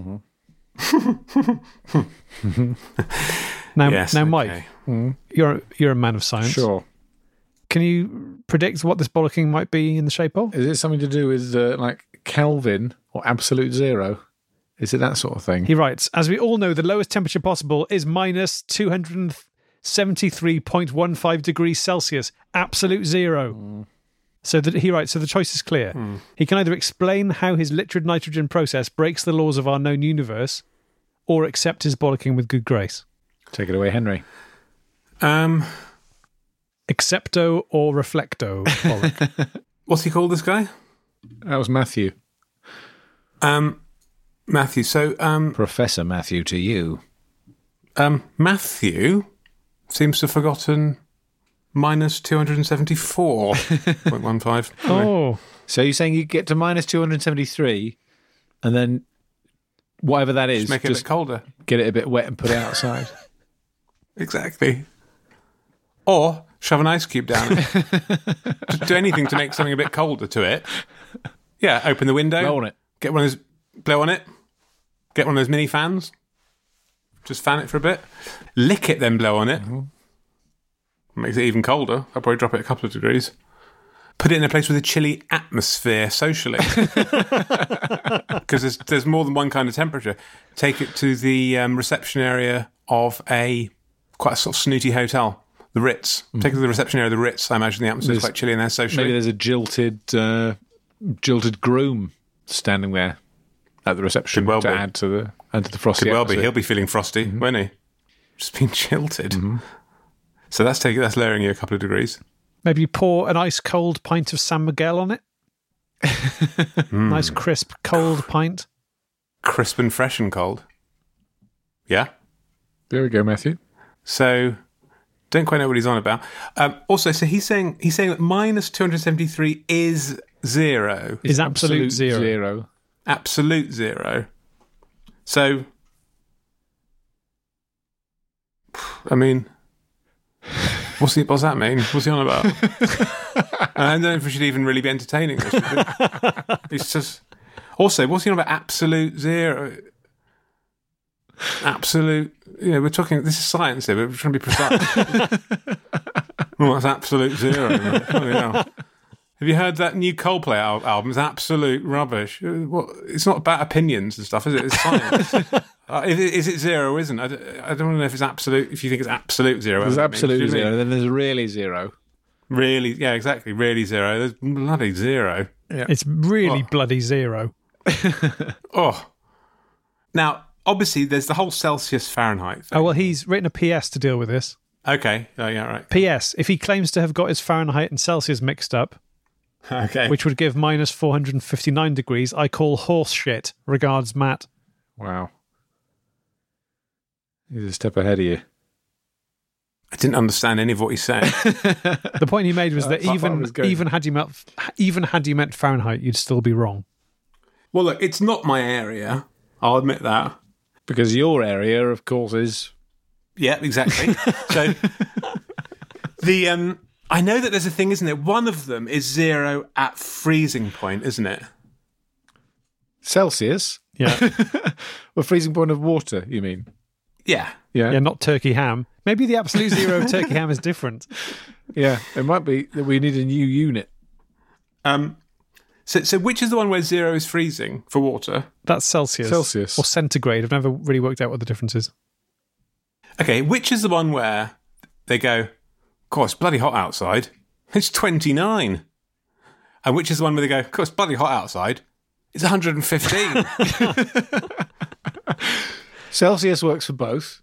Now, yes, now, okay. Mike, you're a man of science. Sure. Can you predict what this bollocking might be in the shape of? Is it something to do with like Kelvin or absolute zero? Is it that sort of thing? He writes, as we all know, the lowest temperature possible is minus 273.15 degrees Celsius, absolute zero. So that he writes, so the choice is clear. He can either explain how his liquid nitrogen process breaks the laws of our known universe, or accept his bollocking with good grace. Take it away, Henry. Accepto or reflecto bollock. What's he called, this guy? That was Matthew. Matthew. So, Professor Matthew to you. Matthew seems to have forgotten minus 274.15. Oh, So you're saying you get to minus 273 and then whatever that is, Just make it a bit colder. get it a bit wet and put it outside. Exactly. Or shove an ice cube down it. Just do anything to make something a bit colder to it. Yeah, open the window. Blow on it. Get one of those, blow on it. Get one of those mini fans. Just fan it for a bit. Lick it, then blow on it. Makes it even colder. I'll probably drop it a couple of degrees. Put it in a place with a chilly atmosphere socially. Because there's more than one kind of temperature. Take it to the reception area of quite a sort of snooty hotel. The Ritz. Take it to the reception area of the Ritz. I imagine the atmosphere is quite chilly in there socially. Maybe there's a jilted groom standing there at the reception Could well to be. add to the frosty Could well be. atmosphere. He'll be feeling frosty, won't he? Just being jilted. So that's lowering you a couple of degrees. maybe pour an ice cold pint of San Miguel on it. Nice crisp cold pint. Crisp and fresh and cold. Yeah. There we go, Matthew. So don't quite know what he's on about. Also, so he's saying that minus 273 is zero. Is absolute zero. Absolute zero. So, I mean, what's that mean? What's he on about? I don't know if we should even really be entertaining this. It's just. Also, what's he on about? Absolute zero. Absolute. We're talking. This is science here. We're trying to be precise. Well, that's absolute zero. Oh, yeah. Have you heard that new Coldplay album? It's absolute rubbish. It's not about opinions and stuff, is it? It's science. Is it zero or isn't? I don't want to know if it's absolute. If you think it's absolute zero, There's absolute zero. zero, then there's really zero. Really, yeah, exactly. Really zero. There's bloody zero. Yeah. It's really bloody zero. Oh, now obviously there's the whole Celsius Fahrenheit thing. Oh, well, he's written a PS to deal with this. Okay. Oh, yeah, right. PS, if he claims to have got his Fahrenheit and Celsius mixed up, Okay. which would give minus 459 degrees, I call horse shit. Regards, Matt. Wow. He's a step ahead of you. I didn't understand any of what he said. The point he made was that even had you meant Fahrenheit, you'd still be wrong. Well, look, it's not my area. I'll admit that. Because your area, of course, is... Yeah, exactly. So, I know that there's a thing, isn't it? One of them is 0 at freezing point, isn't it? Celsius? Yeah. Well, freezing point of water, you mean? Yeah. Yeah, not turkey ham. Maybe the absolute 0 of turkey ham is different. Yeah, it might be that we need a new unit. So which is the one where 0 is freezing for water? That's Celsius. Celsius. Or centigrade. I've never really worked out what the difference is. Okay, which is the one where they go, God, it's bloody hot outside. It's 29. And which is the one where they go, God, it's bloody hot outside. It's 115. Celsius works for both.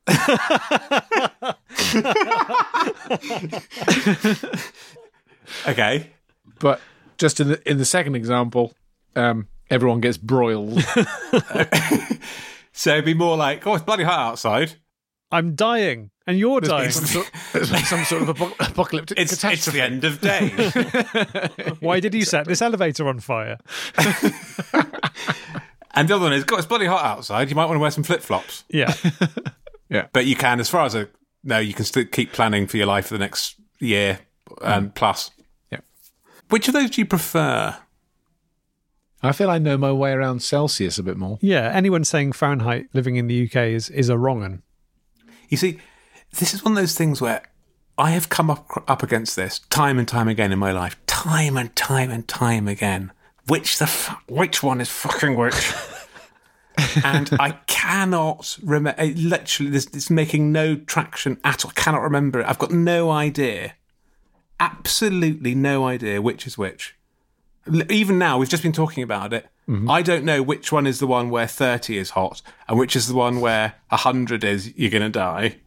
Okay. But just in the second example, everyone gets broiled. So it'd be more like, oh, it's bloody hot outside. I'm dying, and you're dying. Some sort of apocalyptic catastrophe. It's the end of days. Why did you set this elevator on fire? And the other one is, God, it's bloody hot outside. You might want to wear some flip-flops. Yeah. Yeah. But you can, as far as I know, you can still keep planning for your life for the next year and plus. Yeah. Which of those do you prefer? I feel I know my way around Celsius a bit more. Yeah, anyone saying Fahrenheit living in the UK is a wrong one. You see, this is one of those things where I have come up against this time and time again in my life. Time and time and time again. Which one is fucking which? And I cannot remember. Literally, it's making no traction at all. I cannot remember it. I've got no idea. Absolutely no idea which is which. Even now, we've just been talking about it. Mm-hmm. I don't know which one is the one where 30 is hot and which is the one where 100 is you're going to die.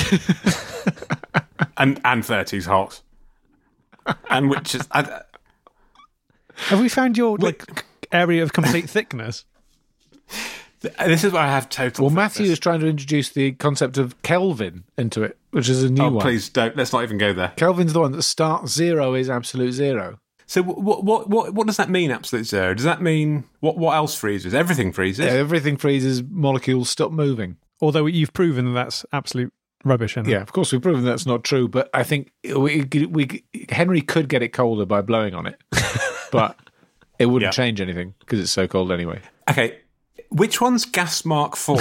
and 30 is hot. And which is... Have we found your area of complete thickness? This is where I have total... Well, Matthew is trying to introduce the concept of Kelvin into it, which is a new one. Oh, please don't. Let's not even go there. Kelvin's the one that starts 0 is absolute 0. So what does that mean, absolute 0? Does that mean... What else freezes? Everything freezes? Yeah, everything freezes, molecules stop moving. Although you've proven that that's absolute rubbish. Yeah, of course, we've proven that's not true, but I think Henry could get it colder by blowing on it. But it wouldn't change anything because it's so cold anyway. Okay, which one's gas mark 4?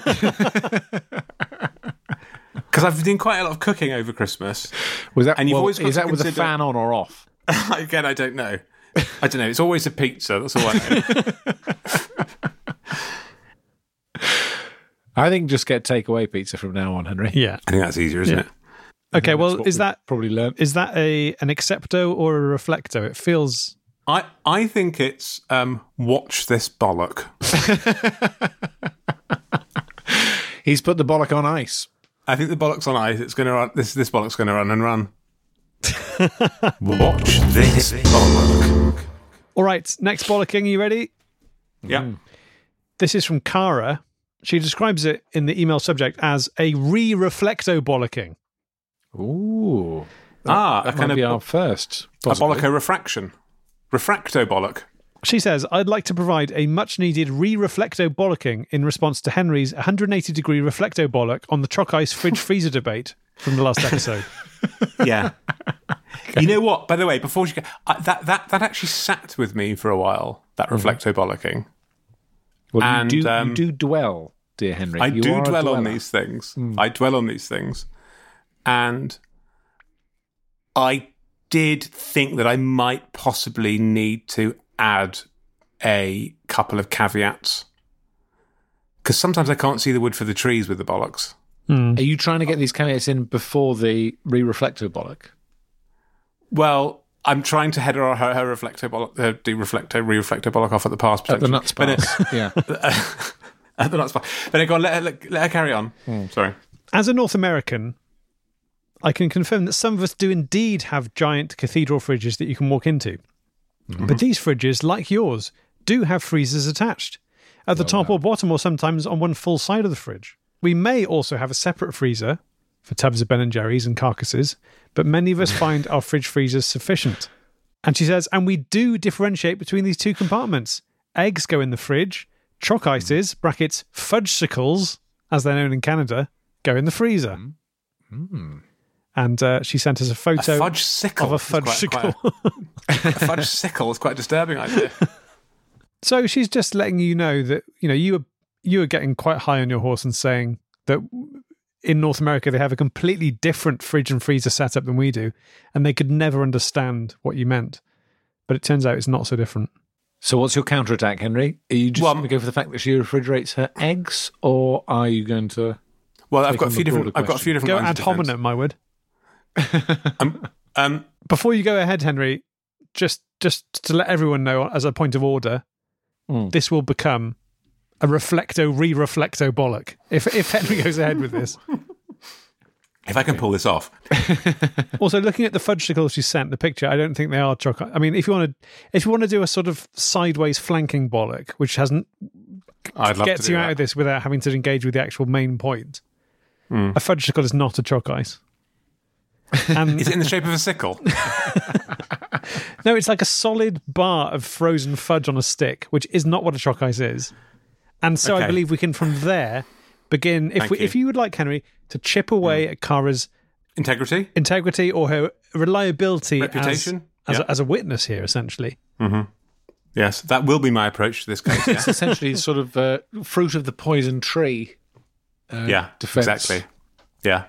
Because I've been doing quite a lot of cooking over Christmas. Was that? And you've always got is to that with the fan on or off? Again, I don't know. It's always a pizza. That's all I know. I think just get takeaway pizza from now on, Henry. Yeah, I think that's easier, isn't it? Okay, well, is that probably learned? Is that an accepto or a reflecto? It feels. I think it's watch this bollock. He's put the bollock on ice. I think the bollock's on ice. It's going to run. This bollock's going to run and run. Watch this bollock. All right, next bollocking. You ready? Yeah. This is from Cara. She describes it in the email subject as a re-reflecto bollocking. Ooh. That might be our first. Possibly. A bolloco-refraction. Refracto bollock. She says, I'd like to provide a much-needed re-reflecto bollocking in response to Henry's 180-degree reflecto bollock on the Trock Ice fridge-freezer debate from the last episode. Yeah. Okay. You know what? By the way, before she that actually sat with me for a while, that reflecto bollocking. Well, and, you do dwell, dear Henry. I do dwell on these things. I dwell on these things. And I did think that I might possibly need to add a couple of caveats. Because sometimes I can't see the wood for the trees with the bollocks. Are you trying to get these caveats in before the re-reflecto bollock? Well, I'm trying to head her reflecto bollock, re-reflecto bollock off at the pass. At the nuts pass, yeah. At the nuts pass. But go on, let her carry on. Sorry. As a North American, I can confirm that some of us do indeed have giant cathedral fridges that you can walk into. Mm-hmm. But these fridges, like yours, do have freezers attached at the top or bottom, or sometimes on one full side of the fridge. We may also have a separate freezer for tubs of Ben & Jerry's and carcasses, but many of us find our fridge freezers sufficient. And she says, and we do differentiate between these two compartments. Eggs go in the fridge, choc ices, brackets, fudgesicles, as they're known in Canada, go in the freezer. And she sent us a photo A fudge-sicle of a fudgesicle. A fudge-sicle is quite a disturbing idea. So she's just letting you know that, you were getting quite high on your horse and saying that in North America they have a completely different fridge and freezer setup than we do, and they could never understand what you meant. But it turns out it's not so different. So what's your counterattack, Henry? Are you just going to go for the fact that she refrigerates her eggs, or are you going to... Well, I've got a few different Go lines ad of defense. hominem, my word. Before you go ahead, Henry, just to let everyone know, as a point of order, this will become a reflecto bollock if Henry goes ahead with this. If I can pull this off. Also, looking at the fudgesicles she sent, the picture, I don't think they are chocolate. I mean, if you want to do a sort of sideways flanking bollock, which gets you out of this without having to engage with the actual main point, a fudgesicle is not a choc ice. And Is it in the shape of a sickle? no, it's like a solid bar of frozen fudge on a stick, which is not what a choc ice is. And so I believe we can, from there, begin, if you would like, Henry, to chip away at Cara's integrity or her reliability, reputation, as a witness here, essentially. Mm-hmm. Yes, that will be my approach to this case. Yeah. It's essentially sort of fruit of the poison tree. Defense. Exactly. Yeah.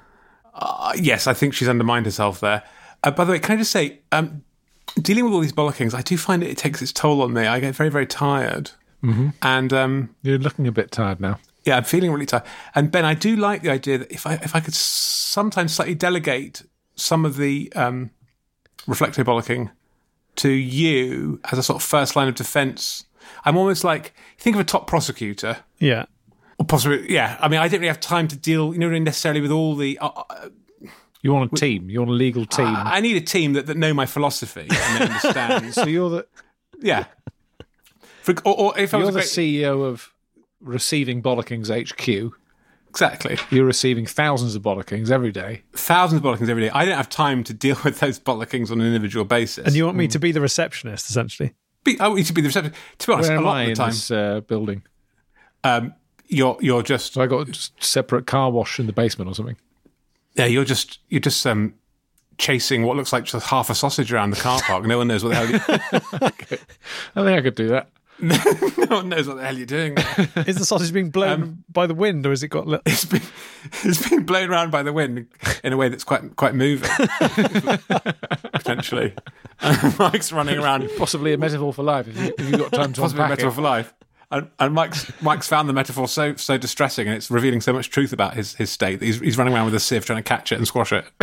Yes, I think she's undermined herself there. By the way, can I just say, dealing with all these bollockings, I do find it takes its toll on me. I get very, very tired. Mm-hmm. And you're looking a bit tired now. Yeah, I'm feeling really tired. And Ben, I do like the idea that if I could sometimes slightly delegate some of the reflecto bollocking to you as a sort of first line of defence. I'm almost like, think of a top prosecutor. Yeah. Or possibly, yeah. I mean, I don't really have time to deal, necessarily with all the... you want a team. You want a legal team. I need a team that know my philosophy and they understand. So you're the... Yeah. Or if you're the CEO of Receiving Bollockings HQ. Exactly. You're receiving thousands of bollockings every day. Thousands of bollockings every day. I don't have time to deal with those bollockings on an individual basis. And you want me to be the receptionist, essentially? I want you to be the receptionist. To be honest, Where a am lot I of the in time... this building? You're just... So I got a separate car wash in the basement or something? Yeah, you're just chasing what looks like just half a sausage around the car park. No one knows what the hell you're... I think I could do that. No one knows what the hell you're doing. Is the sausage being blown by the wind, or has it got... It's been blown around by the wind in a way that's quite moving, potentially. Mike's running around. Possibly a metaphor for life, if you've got time to possibly a unpack metaphor it. for life. And Mike's found the metaphor so distressing, and it's revealing so much truth about his state that he's running around with a sieve trying to catch it and squash it.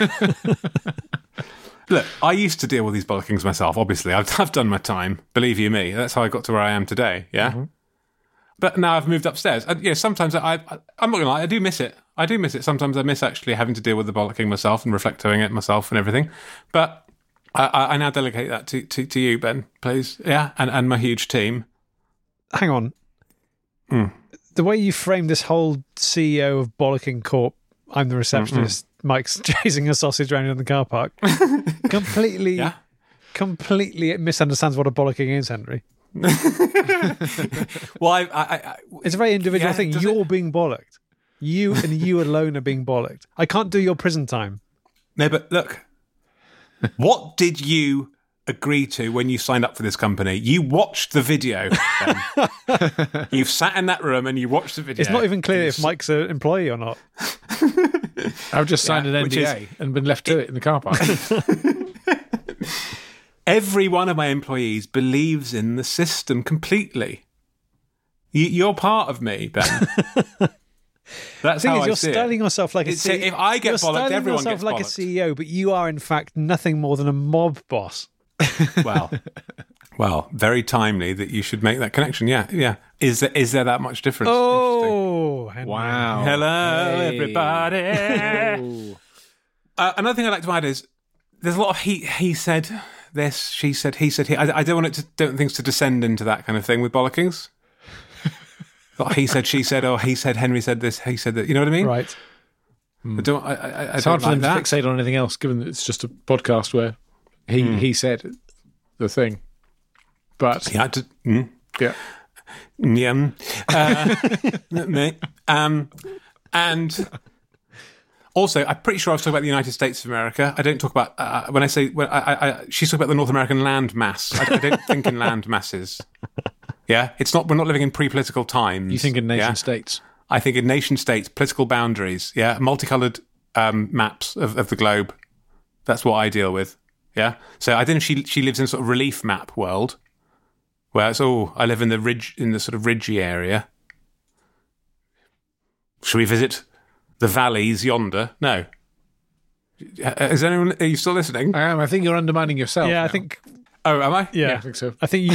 Look, I used to deal with these bollockings myself, obviously. I've done my time, believe you me. That's how I got to where I am today, yeah? Mm-hmm. But now I've moved upstairs. And, sometimes I'm not going to lie, I do miss it. Sometimes I miss actually having to deal with the bollocking myself and reflectoing it myself and everything. But I now delegate that to you, Ben, please. Yeah, and my huge team. Hang on. The way you framed this whole CEO of Bollocking Corp, I'm the receptionist, Mike's chasing a sausage around in the car park, completely it misunderstands what a bollocking is, Henry. Well, it's a very individual thing. You're being bollocked. You and you alone are being bollocked. I can't do your prison time. No, but look, what did you agree to when you signed up for this company? You watched the video. You've sat in that room and you watched the video. It's not even clear if Mike's an employee or not. I've just signed an NDA and been left to it in the car park. Every one of my employees believes in the system completely. You're part of me, Ben. That's how I see it. You're styling yourself like a CEO. If I get bollocked, everyone gets bollocked. Like a CEO, but you are in fact nothing more than a mob boss. Well, very timely that you should make that connection. Yeah. Is there that much difference? Oh, wow! Hello, everybody. Another thing I'd like to add is there's a lot of he said this, she said, he said. I don't want things to descend into that kind of thing with bollockings. He said, she said, or he said, Henry said this, he said that. You know what I mean? Right. It's hard for them to fixate on anything else, given that it's just a podcast where he said the thing. But yeah. And also, I'm pretty sure I've talked about the United States of America. I don't talk about she's talking about the North American land mass. I don't think in land masses. Yeah, it's not. We're not living in pre-political times. You think in nation states? I think in nation states, political boundaries. Yeah, multicolored maps of the globe. That's what I deal with. Yeah. So I don't know if she lives in sort of relief map world, where it's I live in the sort of ridgy area. Should we visit the valleys yonder? No. Is anyone? Are you still listening? I am. I think you're undermining yourself. Yeah, now. I think. Oh, am I? Yeah, I think so. I think you.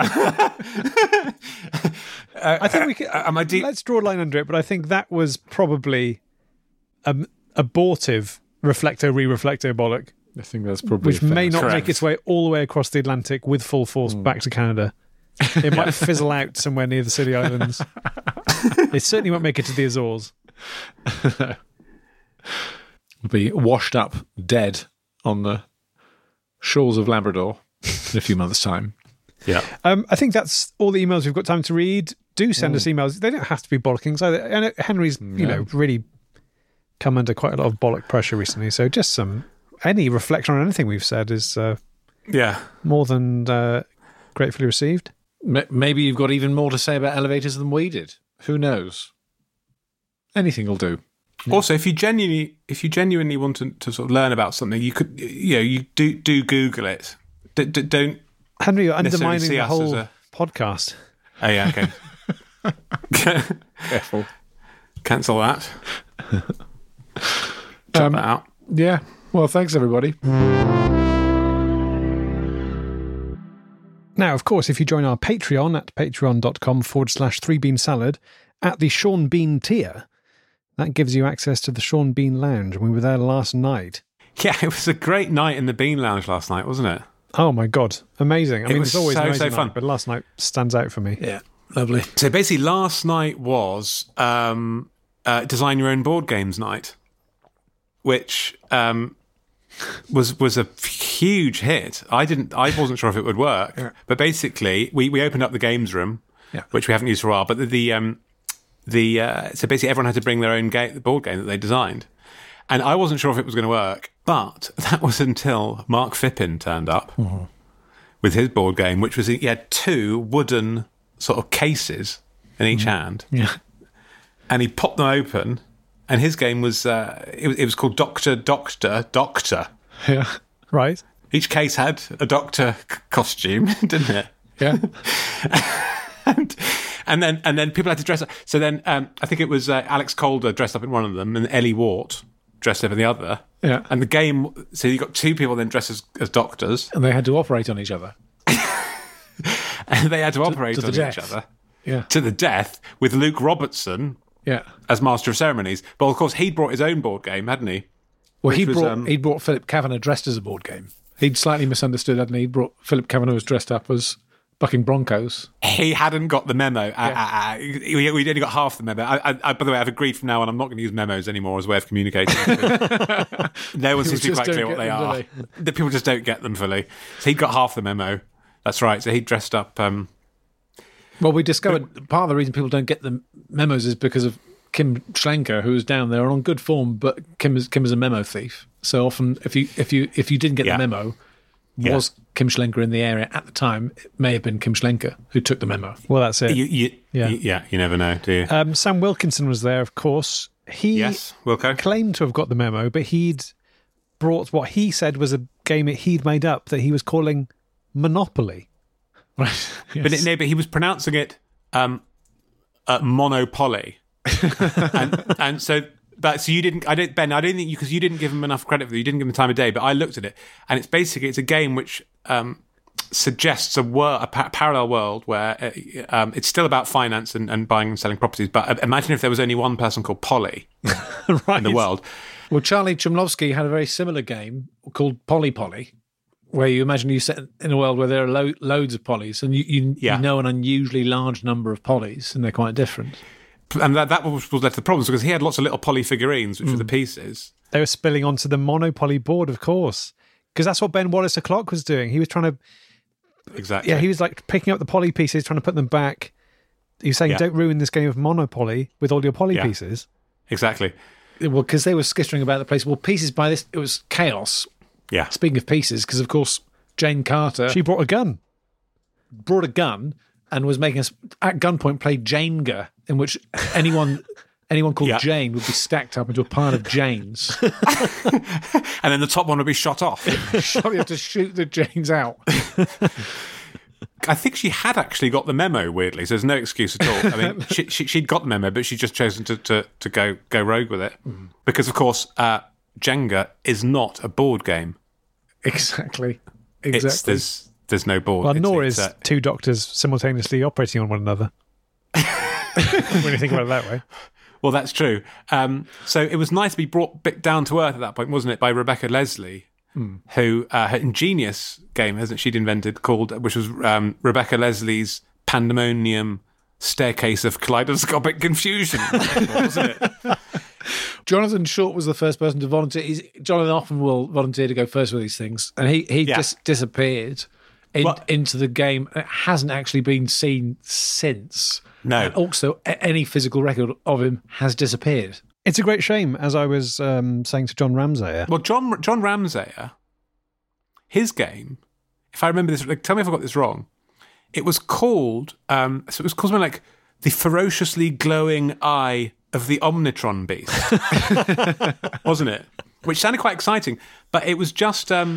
I think we can. Let's draw a line under it, but I think that was probably abortive reflecto bollock. I think that's probably which may not make its way all the way across the Atlantic with full force back to Canada. It might fizzle out somewhere near the Scilly Islands. It certainly won't make it to the Azores. It'll be washed up dead on the shores of Labrador in a few months' time. Yeah. I think that's all the emails we've got time to read. Do send us emails. They don't have to be bollockings either. And Henry's, really come under quite a lot of bollock pressure recently. So just any reflection on anything we've said is more than gratefully received. Maybe you've got even more to say about elevators than we did. Who knows? Anything will do. Also, if you genuinely want to sort of learn about something, you could, you do Google it. Don't. Henry, you're undermining the whole podcast. Oh yeah, okay. Careful. Cancel that. Check that out. Yeah. Well, thanks everybody. Now, of course, if you join our Patreon at patreon.com/3beansalad at the Sean Bean tier, that gives you access to the Sean Bean Lounge. We were there last night. Yeah, it was a great night in the Bean Lounge last night, wasn't it? Oh my God, amazing. I mean, was it's always so fun. Night, but last night stands out for me. Yeah, lovely. So basically last night was Design Your Own Board Games night, which was a huge hit. I wasn't sure if it would work, but basically we opened up the games room, which we haven't used for a while, but so basically everyone had to bring their own board game that they designed. And I wasn't sure if it was going to work, but that was until Mark Phippen turned up with his board game, which was he had two wooden sort of cases in each hand. Yeah. And he popped them open, and his game was it was called Doctor. Yeah. Right. Each case had a doctor costume, didn't it? Yeah. and then people had to dress up. So then I think it was Alex Calder dressed up in one of them, and Ellie Wart dressed up in the other. Yeah. And the game, so you got two people then dressed as doctors. And they had to operate on each other. And they had to operate on each other. Yeah. To the death, with Luke Robertson as Master of Ceremonies. But of course, he'd brought his own board game, hadn't he? Well, he'd brought Philip Kavanagh dressed as a board game. He'd slightly misunderstood, hadn't he? He brought Philip Kavanagh was dressed up as Bucking Broncos. He hadn't got the memo. We only got half the memo. By the way, I've agreed from now on I'm not going to use memos anymore as a way of communicating. No one seems to be quite clear what they are. The people just don't get them fully. So he got half the memo. That's right. So he dressed up. Well, we discovered part of the reason people don't get the memos is because of Kim Schlenker, who was down there on good form, but Kim is a memo thief. So often, if you didn't get the memo, was Kim Schlenker in the area at the time? It may have been Kim Schlenker who took the memo. Well, that's it. You never know, do you? Sam Wilkinson was there, of course. He Wilco claimed to have got the memo, but he'd brought what he said was a game that he'd made up that he was calling Monopoly. Right. Yes. But he was pronouncing it Monopoly. and so you didn't. Ben. I don't think because you didn't give him enough credit for it. You didn't give him the time of day. But I looked at it, and it's a game which suggests a parallel world where it's still about finance and buying and selling properties. But imagine if there was only one person called Polly in the world. Well, Charlie Chumlovsky had a very similar game called Polly, where you imagine you set in a world where there are loads of polys, and you know an unusually large number of polys, and they're quite different. And that was led to the problems because he had lots of little poly figurines, which were the pieces. They were spilling onto the Monopoly board, of course, because that's what Ben Wallace O'Clock was doing. He was trying to... Exactly. Yeah, he was like picking up the poly pieces, trying to put them back. He was saying, don't ruin this game of Monopoly with all your poly pieces. Exactly. Well, because they were skittering about the place. Well, pieces by this, it was chaos. Yeah. Speaking of pieces, because of course Jane Carter... She brought a gun. And was making us, at gunpoint, play Jenga, in which anyone called Jane would be stacked up into a pile of Janes. And then the top one would be shot off. You have to shoot the Janes out. I think she had actually got the memo, weirdly, so there's no excuse at all. I mean, she'd got the memo, but she'd just chosen to go rogue with it. Because, of course, Jenga is not a board game. Exactly. There's no board. Well, nor is two doctors simultaneously operating on one another. When you think about it that way. Well, that's true. So it was nice to be brought bit down to earth at that point, wasn't it, by Rebecca Leslie, who her ingenious game, hasn't she'd invented, which was Rebecca Leslie's Pandemonium Staircase of Kaleidoscopic Confusion, wasn't it? Jonathan Short was the first person to volunteer. Jonathan often will volunteer to go first with these things, and he just disappeared into the game. It hasn't actually been seen since. No. And also, any physical record of him has disappeared. It's a great shame, as I was saying to John Ramsayer. Well, John Ramsayer, his game, if I remember this, tell me if I got this wrong. It was called something like The Ferociously Glowing Eye of the Omnitron Beast, wasn't it? Which sounded quite exciting, but it was just, as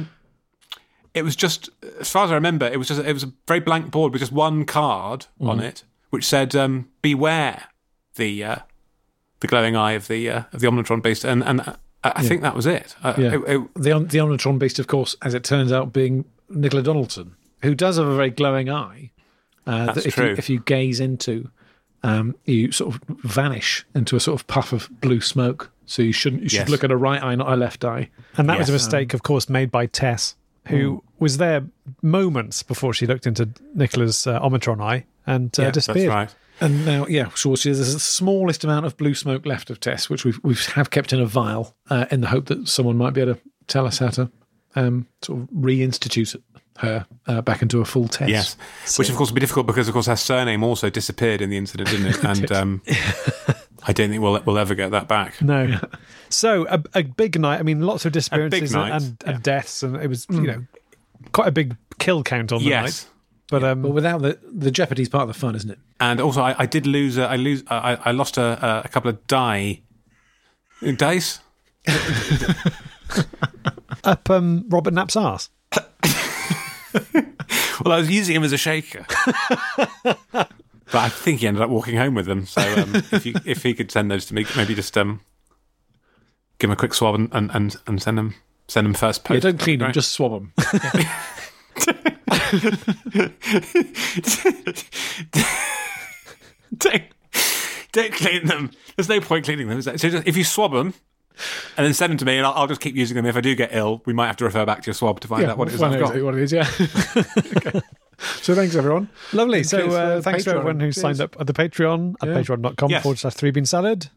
far as I remember, it was a very blank board with just one card on it, which said, "Beware the glowing eye of the Omnitron Beast," and I think that was it. The Omnitron Beast, of course, as it turns out, being Nicola Donaldson, who does have a very glowing eye. That's that true. If you gaze into, you sort of vanish into a sort of puff of blue smoke. So you should look at a right eye, not a left eye. And that was a mistake, of course, made by Tess, who was there moments before she looked into Nicola's Omnitron eye and disappeared. That's right. And now, so there's the smallest amount of blue smoke left of Tess, which we have kept in a vial in the hope that someone might be able to tell us how to sort of reinstitute her back into a full Tess. Yes, which of course would be difficult because, of course, her surname also disappeared in the incident, didn't it? And I don't think we'll ever get that back. No. So a big night. I mean, lots of disappearances and deaths, and it was quite a big kill count on the night. But without the jeopardy's part of the fun, isn't it? And also, I did lose. I lost a couple of dice. Up Robert Knapp's arse. Well, I was using him as a shaker, but I think he ended up walking home with them. So if he could send those to me, maybe just give him a quick swab and send them first post. Yeah, don't clean them, just swab them. Don't clean them. There's no point cleaning them. So just, if you swab them and then send them to me, and I'll just keep using them. If I do get ill, we might have to refer back to your swab to find out what it is I've got. What it is, yeah. Okay. So thanks, everyone. Lovely. So thanks Patreon. to everyone who signed up at the Patreon at patreon.com/3beansalad.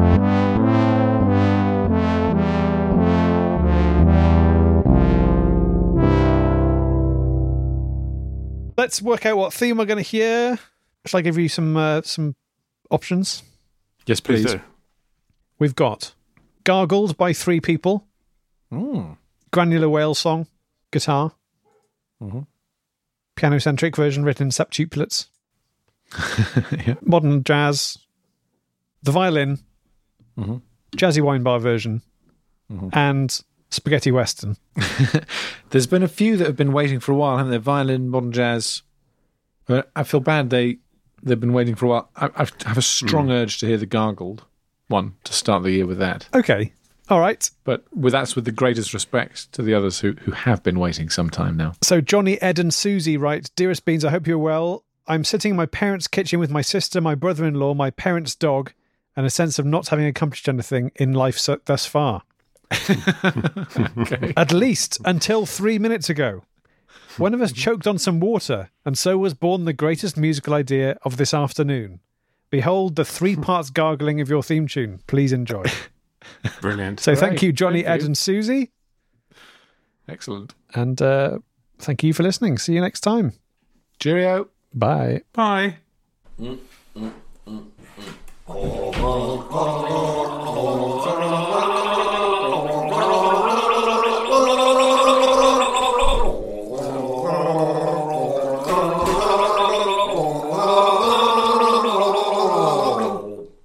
Let's work out what theme we're going to hear. Shall I give you some options? Yes, please. We've got Gargled by Three People. Granular Whale Song, guitar. Piano-centric version written in septuplets. Modern jazz. The violin. Jazzy wine bar version. And spaghetti western. There's been a few that have been waiting for a while, haven't there? Violin, modern jazz. I feel bad they've been waiting for a while. I have a strong urge to hear the Gargled one to start the year with that. Okay. All right. But that's with the greatest respect to the others who have been waiting some time now. So Johnny, Ed and Susie write, Dearest Beans, I hope you're well. I'm sitting in my parents' kitchen with my sister, my brother-in-law, my parents' dog, and a sense of not having accomplished anything in life thus far. Okay. At least until 3 minutes ago. One of us choked on some water, and so was born the greatest musical idea of this afternoon. Behold the 3 parts gargling of your theme tune. Please enjoy. Brilliant. So thank Great. you, Johnny, Thank Ed, you. and Susie. Excellent. And thank you for listening. See you next time. Cheerio. Bye. Bye.